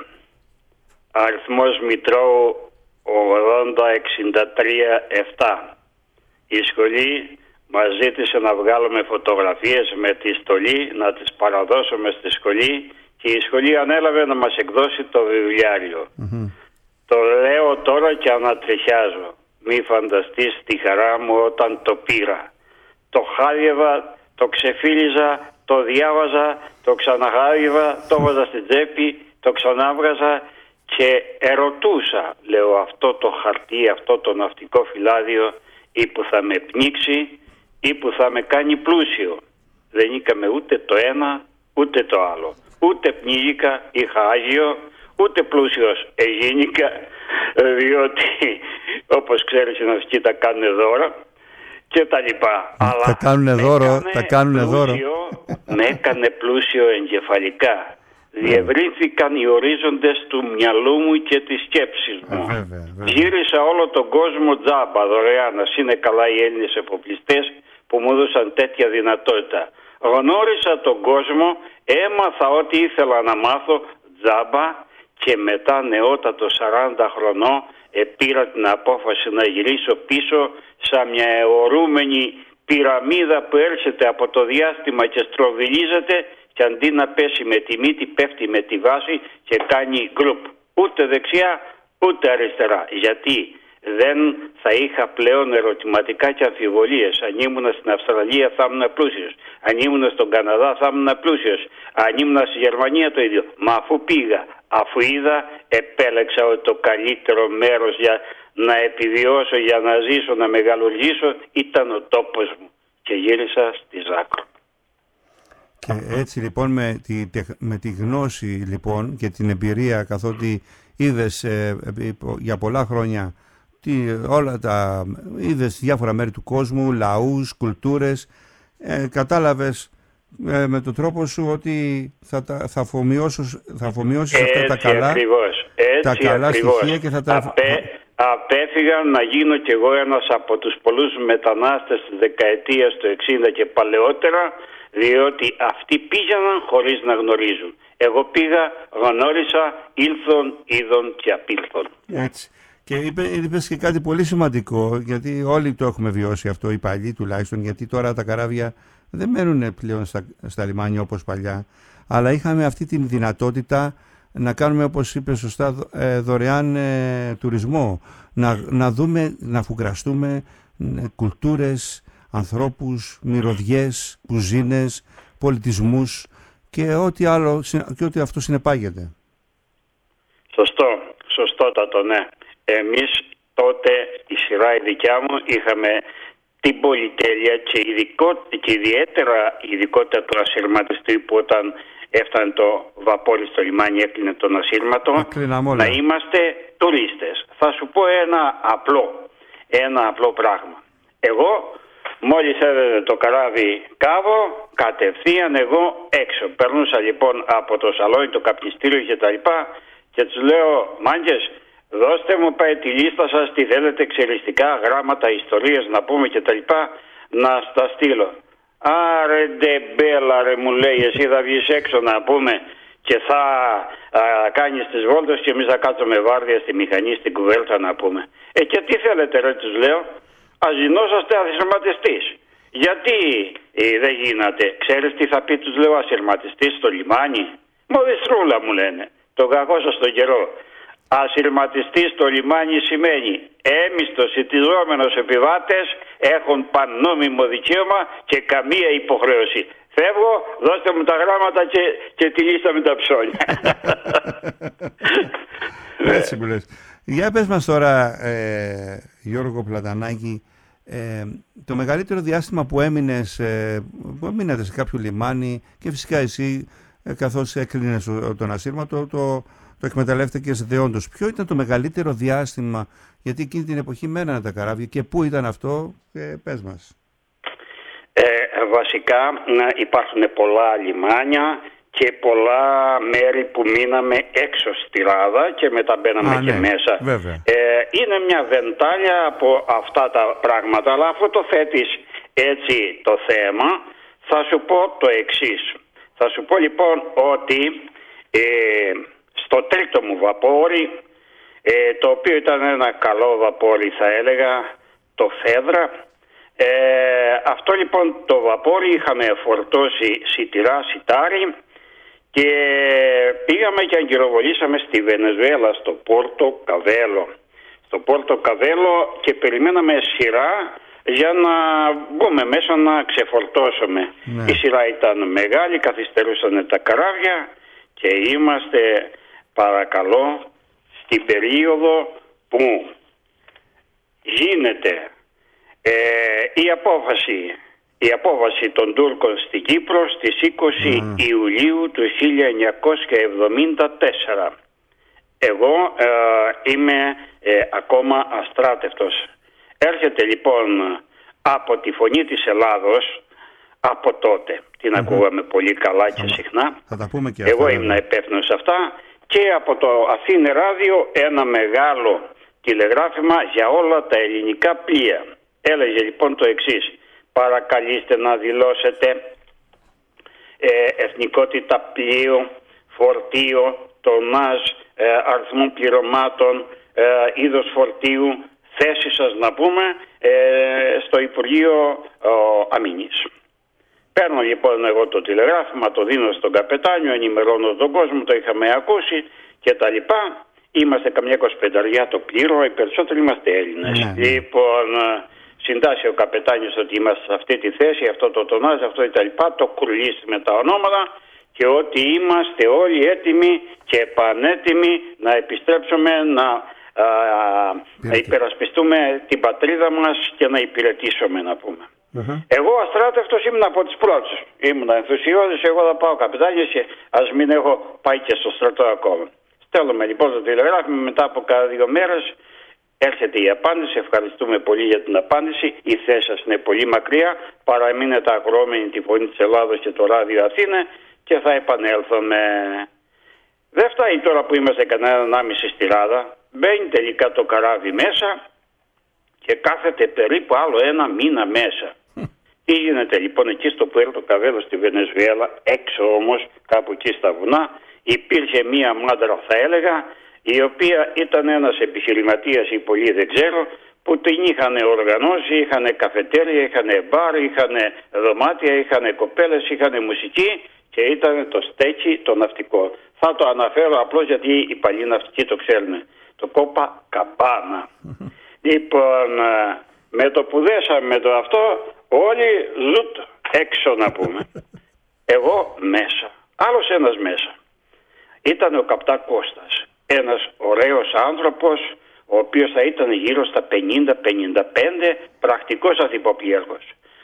Αριθμός Μητρώου ογδόντα εξήντα τρία επτά. Η σχολή μας ζήτησε να βγάλουμε φωτογραφίες με τη στολή, να τις παραδώσουμε στη σχολή, και η σχολή ανέλαβε να μας εκδώσει το βιβλιάριο. Mm-hmm. Το λέω τώρα και ανατριχιάζω. Μη φανταστείς τη χαρά μου όταν το πήρα. Το χάδιευα, το ξεφύλιζα, το διάβαζα, το ξαναχάδιευα, το βάζα στην τσέπη, το ξανάβγαζα και ερωτούσα, λέω, αυτό το χαρτί, αυτό το ναυτικό φυλάδιο, ή που θα με πνίξει ή που θα με κάνει πλούσιο. Δεν είχαμε ούτε το ένα ούτε το άλλο. Ούτε πνίγηκα, είχα άγιο, ούτε πλούσιος εγίνηκα, διότι όπως ξέρεις οι ναυτικοί τα κάνουν δώρα και τα λοιπά. Αλλά τα κάνουν δώρο, τα κάνουν δώρο. Με έκανε πλούσιο εγκεφαλικά. Διευρύνθηκαν οι ορίζοντες του μυαλού μου και της σκέψης μου. Α, βέβαια, βέβαια. Γύρισα όλο τον κόσμο τζάμπα, δωρεάν. Ας είναι καλά οι Έλληνες εφοπλιστές που μου έδωσαν τέτοια δυνατότητα. Γνώρισα τον κόσμο, έμαθα ό,τι ήθελα να μάθω τζάμπα, και μετά νεότατο σαράντα χρονών επήρα την απόφαση να γυρίσω πίσω σαν μια αιωρούμενη πυραμίδα που έρχεται από το διάστημα και στροβιλίζεται, και αντί να πέσει με τη μύτη πέφτει με τη βάση και κάνει γκρουπ. Ούτε δεξιά ούτε αριστερά. Γιατί δεν θα είχα πλέον ερωτηματικά και αμφιβολίες. Αν ήμουν στην Αυστραλία θα ήμουν πλούσιος. Αν ήμουν στον Καναδά θα ήμουν πλούσιος. Αν ήμουν στη Γερμανία το ίδιο. Μα αφού πήγα, αφού είδα, επέλεξα ότι το καλύτερο μέρος για να επιβιώσω, για να ζήσω, να μεγαλουργήσω ήταν ο τόπος μου. Και γύρισα στη Ζάκρο. Και έτσι λοιπόν με τη, με τη γνώση λοιπόν και την εμπειρία, καθότι είδες ε, για πολλά χρόνια τι, όλα τα, είδες διάφορα μέρη του κόσμου, λαούς, κουλτούρες, ε, κατάλαβες ε, με τον τρόπο σου ότι θα, θα, αφομοιώσεις, θα αφομοιώσεις αυτά τα καλά, ακριβώς, έτσι τα καλά ακριβώς. στοιχεία και θα τα... Απέ, απέφυγα να γίνω κι εγώ ένας από τους πολλούς μετανάστες της δεκαετίας του εξήντα και παλαιότερα, διότι αυτοί πήγαιναν χωρίς να γνωρίζουν. Εγώ πήγα, γνώρισα, ήλθον, είδον και απήλθον. Έτσι. Και είπε, είπες και κάτι πολύ σημαντικό, γιατί όλοι το έχουμε βιώσει αυτό, οι παλιοί τουλάχιστον, γιατί τώρα τα καράβια δεν μένουν πλέον στα, στα λιμάνια όπως παλιά, αλλά είχαμε αυτή τη δυνατότητα να κάνουμε, όπως είπε σωστά, δωρεάν ε, τουρισμό, να, να δούμε, να φουγκραστούμε ε, κουλτούρες, ανθρώπους, μυρωδιές, κουζίνες, πολιτισμούς και ό,τι άλλο, και ό,τι αυτό συνεπάγεται. Σωστό, σωστότατο, ναι. Εμείς τότε, η σειρά η δικιά μου, είχαμε την πολυτέλεια και, ειδικό, και ιδιαίτερα η ειδικότητα του ασυρματιστή, που όταν έφτανε το βαπόρι στο λιμάνι έκλεινε τον ασύρματο, να είμαστε τουρίστες. Θα σου πω ένα απλό, ένα απλό πράγμα. Εγώ μόλις έδαινε το καράβι κάβο, κατευθείαν εγώ έξω. Περνούσα λοιπόν από το σαλόνι, το καπνιστήριο και τα λοιπά, και τους λέω, μάγκες, δώστε μου πάει τη λίστα σας, τι θέλετε, εξελιστικά, γράμματα, ιστορίες να πούμε και τα λοιπά, να στα στείλω. Άρε ντεμπέλα ρε, μου λέει, εσύ θα βγεις έξω να πούμε και θα α, κάνεις τις βόλτες και εμείς θα κάτσουμε βάρδια στη μηχανή, στην κουβέρτα να πούμε. Ε, και τι θέλετε ρε, τους λέω, ας γινόσαστε ασυρματιστής. Γιατί ε, δεν γίνατε? Ξέρεις τι θα πει, τους λέω, ασυρματιστής στο λιμάνι? Μοδιστρούλα μου λένε, τον κακό σας τον καιρό. Ασυρματιστής στο λιμάνι σημαίνει έμιστος σιτιζόμενος επιβάτες, έχουν παννόμιμο δικαίωμα και καμία υποχρέωση. Φεύγω, δώστε μου τα γράμματα και, και τη λίστα με τα ψώνια. Έτσι που λες. Για πες μας τώρα, ε, Γιώργο Πλατανάκη, ε, το μεγαλύτερο διάστημα που έμεινες, ε, που έμεινατε σε κάποιο λιμάνι, και φυσικά εσύ ε, καθώς έκλεινες τον ασύρματο, το, το εκμεταλλεύτηκες δεόντως. Ποιο ήταν το μεγαλύτερο διάστημα, γιατί εκείνη την εποχή μένανε τα καράβια, και πού ήταν αυτό, ε, πες μας. Ε, βασικά υπάρχουν πολλά λιμάνια και πολλά μέρη που μείναμε έξω στη Ράδα και μετά μπαίναμε Α, και ναι, μέσα. Ε, είναι μια βεντάλια από αυτά τα πράγματα, αλλά αφού το θέτεις έτσι το θέμα, θα σου πω το εξής. Θα σου πω λοιπόν ότι ε, στο τρίτο μου βαπόρι, ε, το οποίο ήταν ένα καλό βαπόρι θα έλεγα, το Φέδρα, ε, αυτό λοιπόν το βαπόρι είχαμε φορτώσει σιτηρά, σιτάρι και πήγαμε και αγκυροβολήσαμε στη Βενεζουέλα, στο Πόρτο Καβέλο. Στο Πόρτο Καβέλο και περιμέναμε σειρά για να μπούμε μέσα να ξεφορτώσουμε. Ναι. Η σειρά ήταν μεγάλη, καθυστερούσαν τα καράβια και είμαστε, παρακαλώ, στην περίοδο που γίνεται ε, η απόφαση η απόφαση των Τούρκων στην Κύπρο στις είκοσι mm. Ιουλίου του χίλια εννιακόσια εβδομήντα τέσσερα. Εγώ ε, είμαι ε, ακόμα αστράτευτος. Έρχεται λοιπόν από τη Φωνή της Ελλάδος από τότε. Την mm-hmm. ακούγαμε πολύ καλά και συχνά. Θα τα πούμε και Εγώ αυτά, ήμουν υπεύθυνος σε αυτά. Και από το Αθήνε Ράδιο ένα μεγάλο τηλεγράφημα για όλα τα ελληνικά πλοία. Έλεγε λοιπόν το εξής: παρακαλείστε να δηλώσετε ε, εθνικότητα πλοίου, φορτίο, τονάζ, ε, αριθμό πληρωμάτων, ε, είδος φορτίου, θέση σας να πούμε ε, στο Υπουργείο ε, Αμήνης. Παίρνω λοιπόν εγώ το τηλεγράφημα, το δίνω στον καπετάνιο, ενημερώνω τον κόσμο, το είχαμε ακούσει και τα λοιπά. Είμαστε καμιά εικοσιπενταριά το πλοίο, οι περισσότεροι είμαστε Έλληνες. Mm. Λοιπόν, συντάσσει ο καπετάνιος ότι είμαστε σε αυτή τη θέση, αυτό το τονάζει, αυτό και τα λοιπά, το κουρλίσει με τα ονόματα και ότι είμαστε όλοι έτοιμοι και πανέτοιμοι να επιστρέψουμε να, α, να υπερασπιστούμε την πατρίδα μας και να υπηρετήσουμε, να πούμε. Uh-huh. Εγώ αστράτευτος ήμουν από τις πρώτες. Ήμουν ενθουσιώδης, εγώ θα πάω καπετάνιος και ας μην έχω πάει και στο στρατό ακόμα. Στέλνουμε λοιπόν το τηλεγράφημα, μετά από κάνα δύο μέρες έρχεται η απάντηση. Ευχαριστούμε πολύ για την απάντηση. Η θέση σας είναι πολύ μακριά. Παραμείνετε ακροόμενοι τη Φωνή της Ελλάδος και το Ράδιο Αθήνα και θα επανέλθουμε. Δεν φτάνει τώρα που είμαστε κανένα ενάμιση στη Ράδα. Μπαίνει τελικά το καράβι μέσα και κάθεται περίπου άλλο ένα μήνα μέσα. Τι γίνεται λοιπόν εκεί στο Πουέρτο Καβέλο στη Βενεζουέλα, έξω όμως κάπου εκεί στα βουνά, υπήρχε μία μάντρα θα έλεγα, η οποία ήταν ένας επιχειρηματίας ή πολύ δεν ξέρω, που την είχαν οργανώσει, είχαν καφετέρια, είχαν μπαρ, είχαν δωμάτια, είχαν κοπέλες, είχαν μουσική και ήταν το στέκι το ναυτικό. Θα το αναφέρω απλώς γιατί οι παλιοί ναυτικοί το ξέρουν. Το Κόπα Καμπάνα. Λοιπόν, με το που δέσαμε το αυτό, όλοι ζουτ έξω να πούμε. Εγώ μέσα, άλλος ένας μέσα. Ήταν ο Καπτά Κώστας, ένας ωραίος άνθρωπος, ο οποίος θα ήταν γύρω στα πενήντα πενήντα πέντε, πρακτικός αθυποπλήρχος.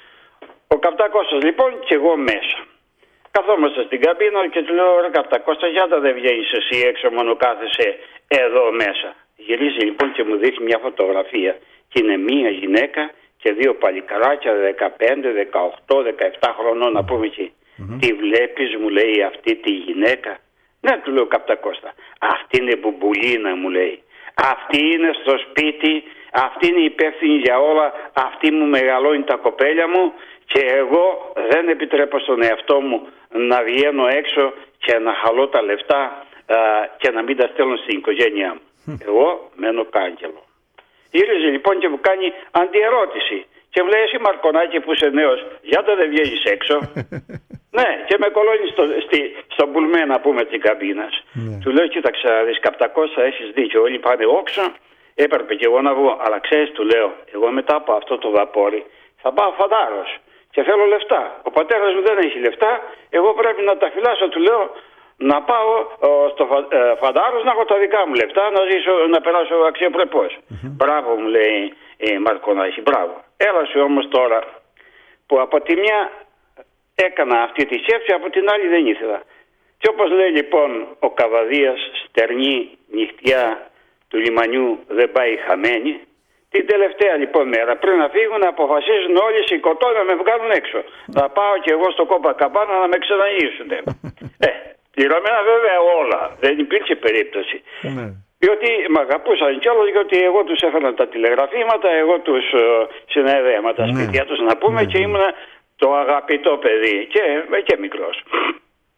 Ο Καπτά Κώστας λοιπόν και εγώ μέσα. Καθόμαστε στην καμπίνα και του λέω: ρε Καπτά Κώστα, γιατί δεν βγαίνεις εσύ έξω, μόνο κάθεσαι εδώ μέσα? Γυρίζει λοιπόν και μου δείχνει μια φωτογραφία και είναι μία γυναίκα και δύο παλικαράκια δεκαπέντε, δεκαοκτώ, δεκαεπτά χρονών να πούμε εκεί. Mm-hmm. Τι βλέπεις, μου λέει, αυτή τη γυναίκα? Ναι, του λέω Καπτά Κώστα, αυτή είναι μπουμπουλίνα, μου λέει. Αυτή είναι στο σπίτι, αυτή είναι υπεύθυνη για όλα, αυτή μου μεγαλώνει τα κοπέλια μου και εγώ δεν επιτρέπω στον εαυτό μου να βγαίνω έξω και να χαλώ τα λεφτά α, και να μην τα στέλνω στην οικογένειά μου. Εγώ μένω κάγκελο. Γύριζε λοιπόν και μου κάνει αντιερώτηση και μου λέει: εσύ Μαρκονάκη που είσαι νέος, γιατί δεν βγαίνεις έξω? Ναι, και με κολώνει στο, στη, στο μπουλμέ να πούμε της καμπίνας. Ναι. Του λέω: κοίταξε να δεις Καπτά Κώστα, έχεις δίκιο, όλοι πάνε όξο, έπρεπε και εγώ να βγω. Αλλά ξέρεις, του λέω, εγώ μετά από αυτό το βαπόρι θα πάω φαντάρος και θέλω λεφτά. Ο πατέρας μου δεν έχει λεφτά, εγώ πρέπει να τα φυλάσω, του λέω, να πάω ο, στο φα, ε, φαντάρος να έχω τα δικά μου λεφτά, να ζήσω, να περάσω αξιοπρεπώς. Mm-hmm. Μπράβο, μου λέει η Μαρκονάκη, μπράβο. Έλα σου όμως τώρα που από τη μια έκανα αυτή τη σκέψη, από την άλλη δεν ήθελα. Και όπως λέει λοιπόν ο Καβαδίας, στερνή νυχτιά του λιμανιού δεν πάει χαμένη. Την τελευταία λοιπόν μέρα πριν να φύγουν αποφασίζουν όλοι σηκωτώ να με βγάλουν έξω. Θα πάω και εγώ στο Κόπα Καμπάνα να με ξαναγυρίσουν. ε, πληρωμένα βέβαια όλα. Δεν υπήρξε περίπτωση. Διότι με αγαπούσαν κιόλας, γιατί εγώ τους έφερα τα τηλεγραφήματα, εγώ τους uh, συνέδεμα τα σπίτια τους να πούμε και ήμουν το αγαπητό παιδί και, και μικρός.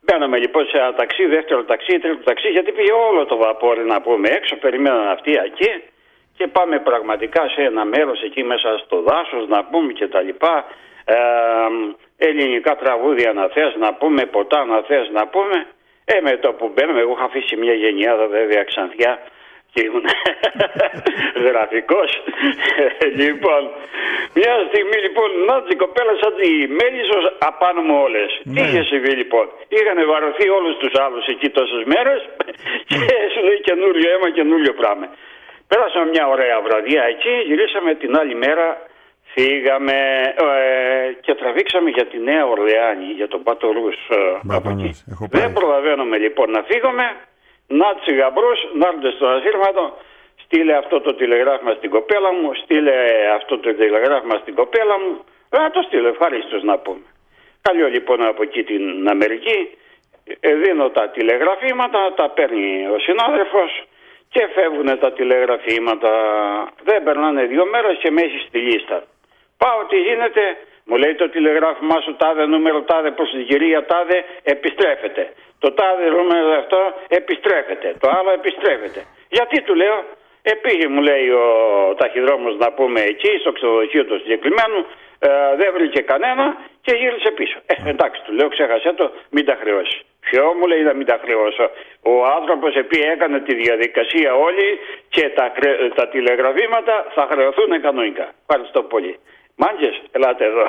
Μπαίναμε λοιπόν σε ένα ταξί, δεύτερο ταξί, τρίτο ταξί, γιατί πήγε όλο το βαπόρι να πούμε έξω, περιμέναν αυτοί εκεί και πάμε πραγματικά σε ένα μέρος εκεί μέσα στο δάσος να πούμε και τα λοιπά. Ε, ελληνικά τραγούδια να θες να πούμε, ποτά να θες να πούμε. Ε, με το που μπαίνουμε, εγώ είχα αφήσει μια γενιάδα βέβαια Ξανθιά και ήμουν γραφικός. Λοιπόν, μια στιγμή λοιπόν, να η κοπέλα σαν τη μέλισσος απάνω μου όλες. Ναι. Τι είχε συμβεί λοιπόν? Είχαν βαρεθεί όλους τους άλλους εκεί τόσες μέρες και σου λέει καινούριο αίμα, καινούριο πράγμα. Πέρασαμε μια ωραία βραδιά εκεί, γυρίσαμε την άλλη μέρα, φύγαμε ε, και τραβήξαμε για τη Νέα Ορλεάνη, για τον Πατορούς. Ε, Δεν προλαβαίνουμε λοιπόν να φύγουμε. Να τις γαμπρούς, να έρθουν στο ασύρματο, στείλε αυτό το τηλεγράφημα στην κοπέλα μου, στείλε αυτό το τηλεγράφημα στην κοπέλα μου, να το στείλε, ευχαρίστως να πούμε. Καλώ λοιπόν από εκεί την Αμερική, δίνω τα τηλεγραφήματα, τα παίρνει ο συνάδελφος και φεύγουν τα τηλεγραφήματα. Δεν περνάνε δύο μέρες και με έχει στη λίστα. Πάω, τι γίνεται? Μου λέει το τηλεγράφημά σου τάδε νούμερο τάδε προς την κυρία τάδε επιστρέφεται. Το τάδε νούμερο αυτό επιστρέφεται. Το άλλο επιστρέφεται. Γιατί του λέω? Ε, πήγε μου λέει ο ταχυδρόμος να πούμε εκεί στο ξενοδοχείο του συγκεκριμένου, ε, δεν βρήκε κανένα και γύρισε πίσω. Ε, εντάξει του λέω, ξέχασέ το, μην τα χρεώσει. Ποιο? Μου λέει να μην τα χρεώσω? Ο άνθρωπος επειδή έκανε τη διαδικασία όλη και τα, τα τηλεγραφήματα θα χρεωθούν κανονικά. Ευχαριστώ πολύ. Μάγκες, ελάτε εδώ.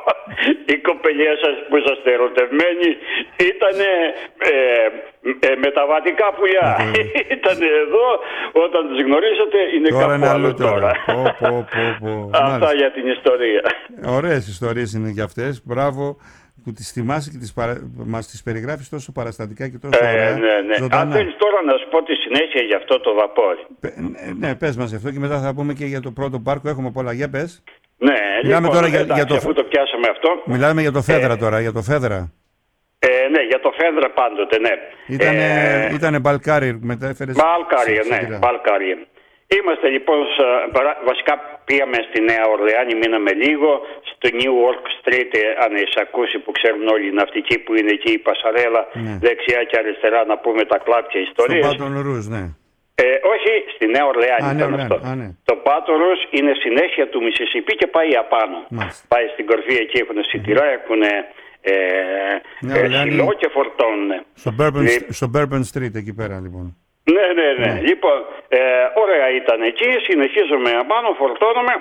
Οι κοπελιές σας που είσαστε ερωτευμένοι ήτανε ε, ε, μεταβατικά πουλιά. Mm-hmm. Ήτανε εδώ όταν τους γνωρίσατε, είναι τώρα κάπου άλλο τώρα. τώρα. πω, πω, πω, πω. Αυτά Μάλιστα. για την ιστορία. Ωραίες ιστορίες είναι και αυτές. Μπράβο που τις θυμάσαι και τις παρα... μας τις περιγράφεις τόσο παραστατικά και τόσο ε, ωραία. Ναι, ναι. Αν θέλεις τώρα να σου πω τη συνέχεια για αυτό το βαπόρι. Πε, ναι, πες μας αυτό και μετά θα πούμε και για το πρώτο πάρκο. Έχουμε πολλά. Για πες. Ναι, Μιλάμε λοιπόν, τώρα για, εντάξει, για το... αφού το πιάσαμε αυτό. Μιλάμε για το Φέδρα ε, τώρα, για το Φέδρα. Ε, ναι, για το Φέδρα πάντοτε, ναι. Ήτανε, ε, ήτανε Μπαλκάριερ, μετέφερες... Μπαλκάριερ, ναι, Μπαλκάριερ. Είμαστε λοιπόν, βασικά πήγαμε στη Νέα Ορλεάνη, μείναμε λίγο, στο New York Street, αν έχεις ακούσει που ξέρουν όλοι οι ναυτικοί που είναι εκεί, η Πασαρέλα, ναι. Δεξιά και αριστερά να πούμε τα κλάπια ιστορίες. Στο Baton Rouge, ναι. Ε, όχι, στη Νέα Ορλεάνη Α, ήταν ναι, αυτό. α, ναι. Το Baton Rouge είναι συνέχεια του Μισισιπί και πάει απάνω. Μάλιστα. Πάει στην κορφή εκεί, έχουν σιτηρά, mm-hmm. έχουν ε, ναι, ε, σιλό και φορτώνουν. Στο Bourbon, Λι... στο Bourbon Street εκεί πέρα λοιπόν. Ναι, ναι, ναι. Mm. Λοιπόν, ε, ωραία ήταν εκεί, συνεχίζουμε απάνω, φορτώνουμε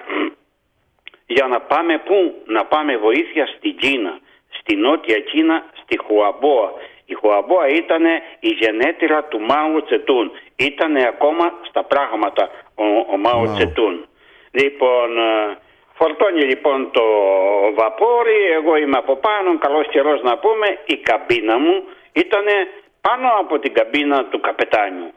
για να πάμε πού? Να πάμε βοήθεια στην Κίνα, στη Νότια Κίνα, στη Χουαμπόα. Η Χουαμπόα ήταν η γενέτειρα του Μάο Τσετούν. Ήταν ακόμα στα πράγματα ο, ο Μάο wow. Τσετούν. Λοιπόν, φορτώνει λοιπόν το βαπόρι, εγώ είμαι από πάνω, καλός καιρός να πούμε, η καμπίνα μου ήταν πάνω από την καμπίνα του καπετάνιου.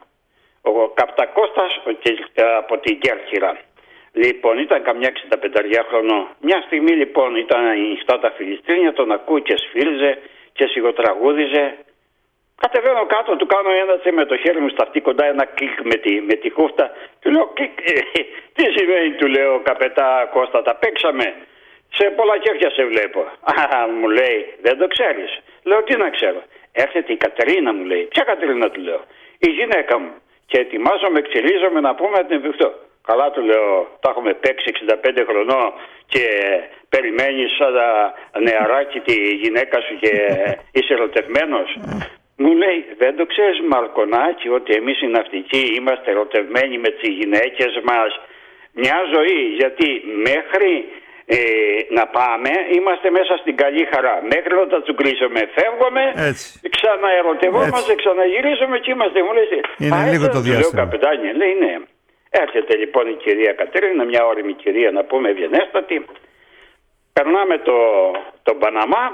Ο Καπτακώστας από την Κέρκυρα. Λοιπόν, ήταν καμιά εξήντα πέντε χρονών. Μια στιγμή λοιπόν ήταν ανοιχτά τα φιλιστρίνια, τον ακούει και σφύριζε και σιγοτραγούδιζε. Κατεβαίνω κάτω, του κάνω ένα τσι με το χέρι μου στα αυτή κοντά, ένα κλικ με τη, με τη χούφτα. Του λέω, κλικ, τι σημαίνει, του λέω, καπετά Κώστα, τα παίξαμε. Σε πολλά χέρια σε βλέπω. Α, μου λέει, δεν το ξέρεις. Λέω, τι να ξέρω. Έρχεται η Κατερίνα, μου λέει. Ποια Κατερίνα, του λέω? Η γυναίκα μου. Και ετοιμάζομαι, ξελίζομαι να πούμε να την ευχηθώ. Καλά, του λέω, τα έχουμε παίξει εξήντα πέντε χρονών και περιμένεις σαν νεαράκι τη γυναίκα σου και είσαι ερωτευμένος. Μου λέει, δεν το ξέρεις Μαρκονάκη ότι εμείς οι ναυτικοί είμαστε ερωτευμένοι με τις γυναίκες μας μια ζωή, γιατί μέχρι ε, να πάμε είμαστε μέσα στην καλή χαρά. Μέχρι να τα τσουκρίσουμε, φεύγουμε, ξαναερωτευόμαστε, ξαναγυρίζουμε και είμαστε. Μου λέει, είναι λίγο το διάστημα. Λέω, καπετάνια, λέει, ναι. Έρχεται λοιπόν η κυρία Κατερίνα, μια όρημη κυρία να πούμε ευγενέστατη. Περνάμε το, τον Παναμά.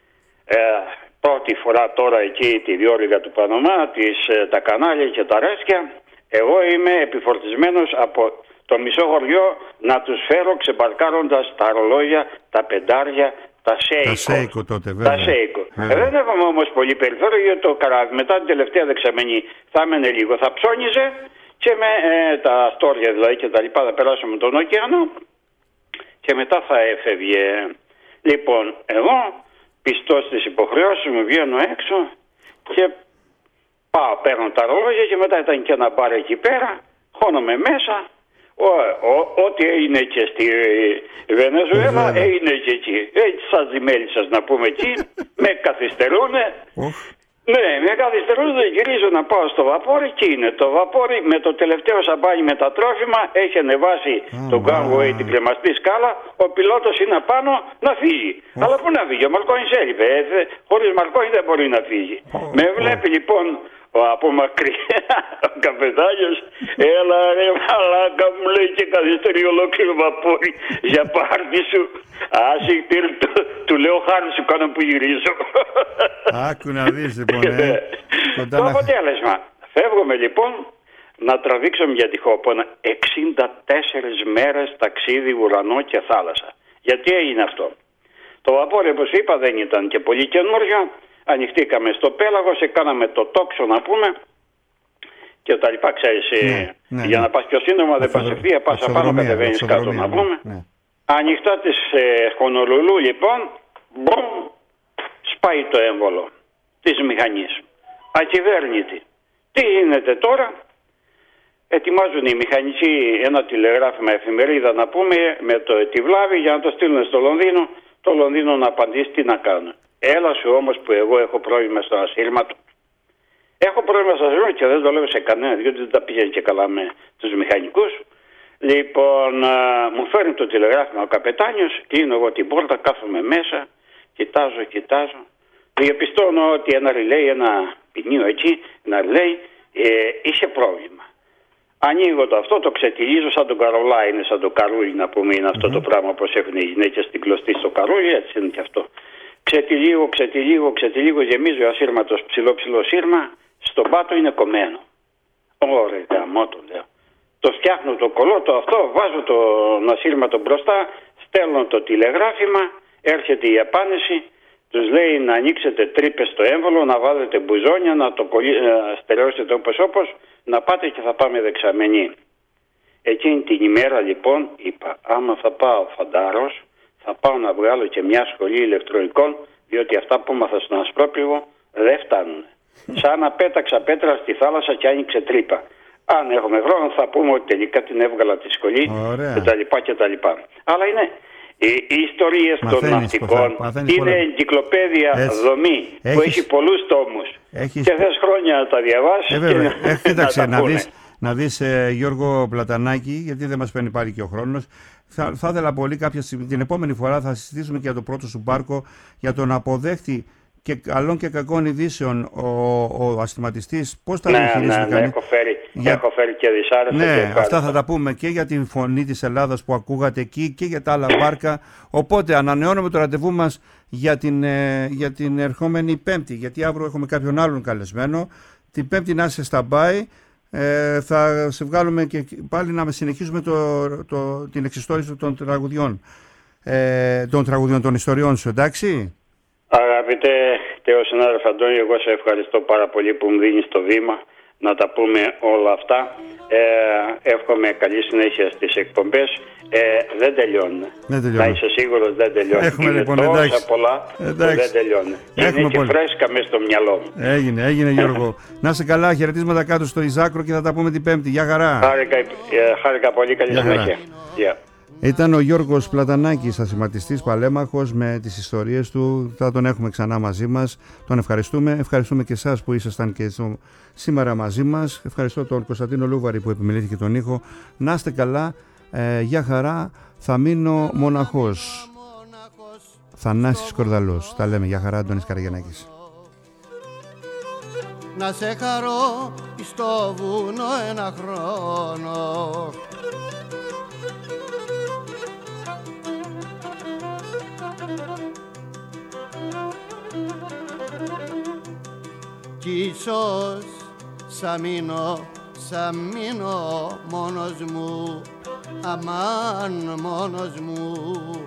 Ε, πρώτη φορά τώρα εκεί τη διόρυγα του Παναμά, τις, τα κανάλια και τα ρέσκια. Εγώ είμαι επιφορτισμένος από το μισό χωριό να τους φέρω ξεμπαρκάροντας τα ρολόγια, τα πεντάρια, τα σέικο. Τα σέικο τότε βέβαια. Τα σέικο. Ε, δεν έχουμε όμως πολύ περιθώριο γιατί το καράβι μετά την τελευταία δεξαμενή θα έμενε λίγο, θα ψώνιζε και με ε, τα αστόρια δηλαδή και τα λοιπά θα περάσουμε τον ωκεανό και μετά θα έφευγε. Λοιπόν, εγώ πιστός στις υποχρεώσεις μου βγαίνω έξω Και πάω, παίρνω τα ρολόγια και μετά ήταν και ένα μπαρ εκεί πέρα, χώνομαι μέσα. Ό,τι έγινε και στη Βενεζουέλα έγινε και εκεί. Έτσι σαν ζημέλισσας να πούμε εκεί, με καθυστερούνε. Ναι, με καθυστερούν, γυρίζω να πάω στο βαπόρι και είναι το βαπόρι με το τελευταίο σαμπάνι με τα τρόφιμα, έχει ανεβάσει oh, το gangway, wow. την κρεμαστή σκάλα, ο πιλότος είναι απάνω να φύγει. Oh. Αλλά πού να φύγει, ο Μαρκόνης έλειπε, ε, χωρίς Μαρκόνη δεν μπορεί να φύγει. Oh. Με βλέπει oh. λοιπόν από μακριά ο καπετάνιος, έλα ρε μαλάκα μου λέει και καθυστερεί ολόκληρο βαπόρι για πάρτι σου. Άσυ, του, του λέω χάρη σου κάνω που γυρίζω. Άκου να δεις λοιπόν, ε. Το αποτέλεσμα. Φεύγουμε λοιπόν να τραβήξουμε για τη Χόπον εξήντα τέσσερις μέρες ταξίδι ουρανό και θάλασσα. Γιατί έγινε αυτό? Το βαπόρι όπως είπα δεν ήταν και πολύ καινούριο. Ανοιχτήκαμε στο πέλαγος, κάναμε το τόξο να πούμε και τα λοιπά, ξέρεις, ναι, ναι, για ναι. να πας πιο σύντομα δεν πας ευθεία, πας απάνω, κατεβαίνεις κάτω να πούμε. Ναι. Ανοιχτά της ε, Χονολουλού λοιπόν, μπρομ, σπάει το έμβολο της μηχανής. Ακυβέρνητη. Τι γίνεται τώρα? Ετοιμάζουν οι μηχανικοί ένα τηλεγράφημα εφημερίδα να πούμε με το, τη βλάβη για να το στείλουν στο Λονδίνο. Το Λονδίνο να απαντήσει τι να κάνουν. Έλα σου όμως που εγώ έχω πρόβλημα στο ασύρματο. Έχω πρόβλημα στο ασύρματο και δεν το λέω σε κανένα, διότι δεν τα πήγαινε και καλά με τους μηχανικούς. Λοιπόν, α, μου φέρνει το τηλεγράφημα ο καπετάνιος, κλείνω εγώ την πόρτα, κάθομαι μέσα, κοιτάζω, κοιτάζω. Διαπιστώνω ότι ένα ριλέι, ένα ποινίο εκεί, ένα ριλέι, ε, είχε πρόβλημα. Ανοίγω το αυτό, το ξετυλίζω σαν τον καρολά, είναι σαν το καρούλι να πούμε, είναι αυτό mm-hmm. το πράγμα όπως έχουν οι γυναίκες στην κλωστή στο καρούλι, έτσι είναι και αυτό. Ξετυλίγω, ξετυλίγω, ξετυλίγω, γεμίζω ασύρματος ψηλό ψηλό σύρμα, στον πάτο είναι κομμένο. Ωραία, γαμό το λέω. Το φτιάχνω το κολό, το αυτό, βάζω το ασύρματο μπροστά, στέλνω το τηλεγράφημα, έρχεται η απάντηση, τους λέει να ανοίξετε τρύπες στο έμβολο, να βάλετε μπουζόνια, να το κολλή, να στερεώσετε όπως όπως, να πάτε και θα πάμε δεξαμενή. Εκείνη την ημέρα λοιπόν είπα, άμα θα πάω φαντάρος, θα πάω να βγάλω και μια σχολή ηλεκτρονικών, διότι αυτά που έμαθα στον Ασπρόπληγο δεν φτάνουν. Σαν να πέταξα πέτρα στη θάλασσα και άνοιξε τρύπα. Αν έχουμε χρόνο θα πούμε ότι τελικά την έβγαλα τη σχολή κτλ. κτλ. Αλλά είναι οι, οι ιστορίες των ναυτικών, είναι πολλά. Εγκυκλοπαίδεια έτσι. Δομή έχεις... που έχει πολλούς τόμους έχεις... και θες χρόνια να τα διαβάσεις. Ε, και... ε, κοίταξε, να, να δεις, να δεις ε, Γιώργο Πλατανάκη, γιατί δεν μας παίρνει πάλι και ο χρόνος. Θα, θα ήθελα πολύ κάποια στιγμή, την επόμενη φορά θα συζητήσουμε και για το πρώτο σου πάρκο, για τον αποδέχτη και καλών και κακών ειδήσεων ο, ο αστηματιστής, πώς τα ναι, χειρίζεται ναι, ναι, ναι, έχω φέρει, για... έχω φέρει και δυσάρεστα. Ναι, και αυτά θα τα πούμε και για την φωνή της Ελλάδας που ακούγατε εκεί και για τα άλλα μπάρκα. Οπότε ανανεώνουμε το ραντεβού μας για την, ε, για την ερχόμενη Πέμπτη, γιατί αύριο έχουμε κάποιον άλλον καλεσμένο. Την Πέμπτη να είσαι στα μπάι. Ε, θα σε βγάλουμε και πάλι να συνεχίσουμε το, το, την εξιστόρηση των τραγουδιών, ε, των τραγουδιών των ιστοριών σου, εντάξει. Αγαπητέ Τέο συνάδελφε Αντώνη, εγώ σε ευχαριστώ πάρα πολύ που μου δίνεις το βήμα να τα πούμε όλα αυτά. Ε, εύχομαι καλή συνέχεια στις εκπομπές. Ε, δεν τελειώνουν. Να είσαι σίγουρος δεν τελειώνουν. Έχουμε είναι λοιπόν, τόσα εντάξει. πολλά εντάξει. που δεν τελειώνουν. Έχουμε είναι και πολύ. φρέσκα μέσα στο μυαλό μου. Έγινε, έγινε Γιώργο. Να είσαι καλά, χαιρετίσματα κάτω στο Ιζάκρο και θα τα πούμε την Πέμπτη. Γεια χαρά. Χάρηκα, ε, χάρηκα πολύ, καλή συνέχεια. Yeah. Ήταν ο Γιώργος Πλατανάκης, ασηματιστής παλέμαχος, με τις ιστορίες του. Θα τον έχουμε ξανά μαζί μας. Τον ευχαριστούμε. Ευχαριστούμε και εσάς που ήσασταν και στο... σήμερα μαζί μας. Ευχαριστώ τον Κωνσταντίνο Λούβαρη που επιμελήθηκε τον ήχο. Να είστε καλά. Ε, για χαρά. Θα μείνω μοναχός. Θανάσης Κορδαλός. Τα λέμε. Για χαρά, Αντώνης Καραγιαννάκης. Να σε χαρώ στο βουνό ένα χρόνο. Κι ίσως σα μείνω, σα μείνω μόνος μου, αμάν μόνος μου.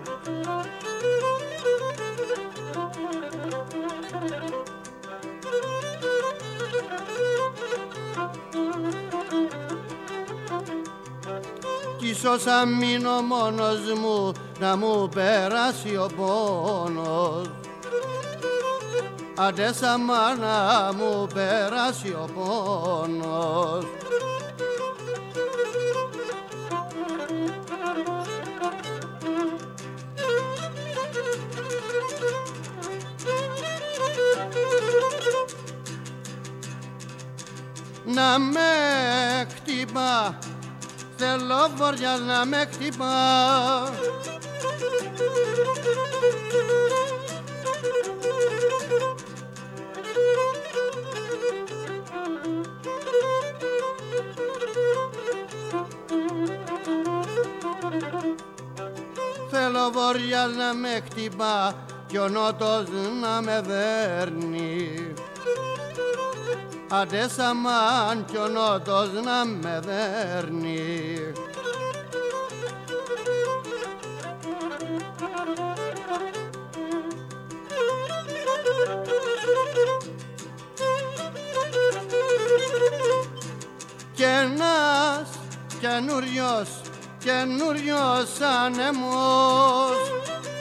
Κι ίσως σα μείνω μόνος μου, να μου περάσει ο πόνος. Άντε σαν μάνα μου περάσει ο πόνος. Να με χτυπά, θέλω βοριά να με χτυπά. Θέλω βοριά να με χτυπά κι ο νότος να με δέρνει. Άντε σαμάν κι ο νότος να με δέρνει. Κι ένας καινούριος, καινούριος άνεμος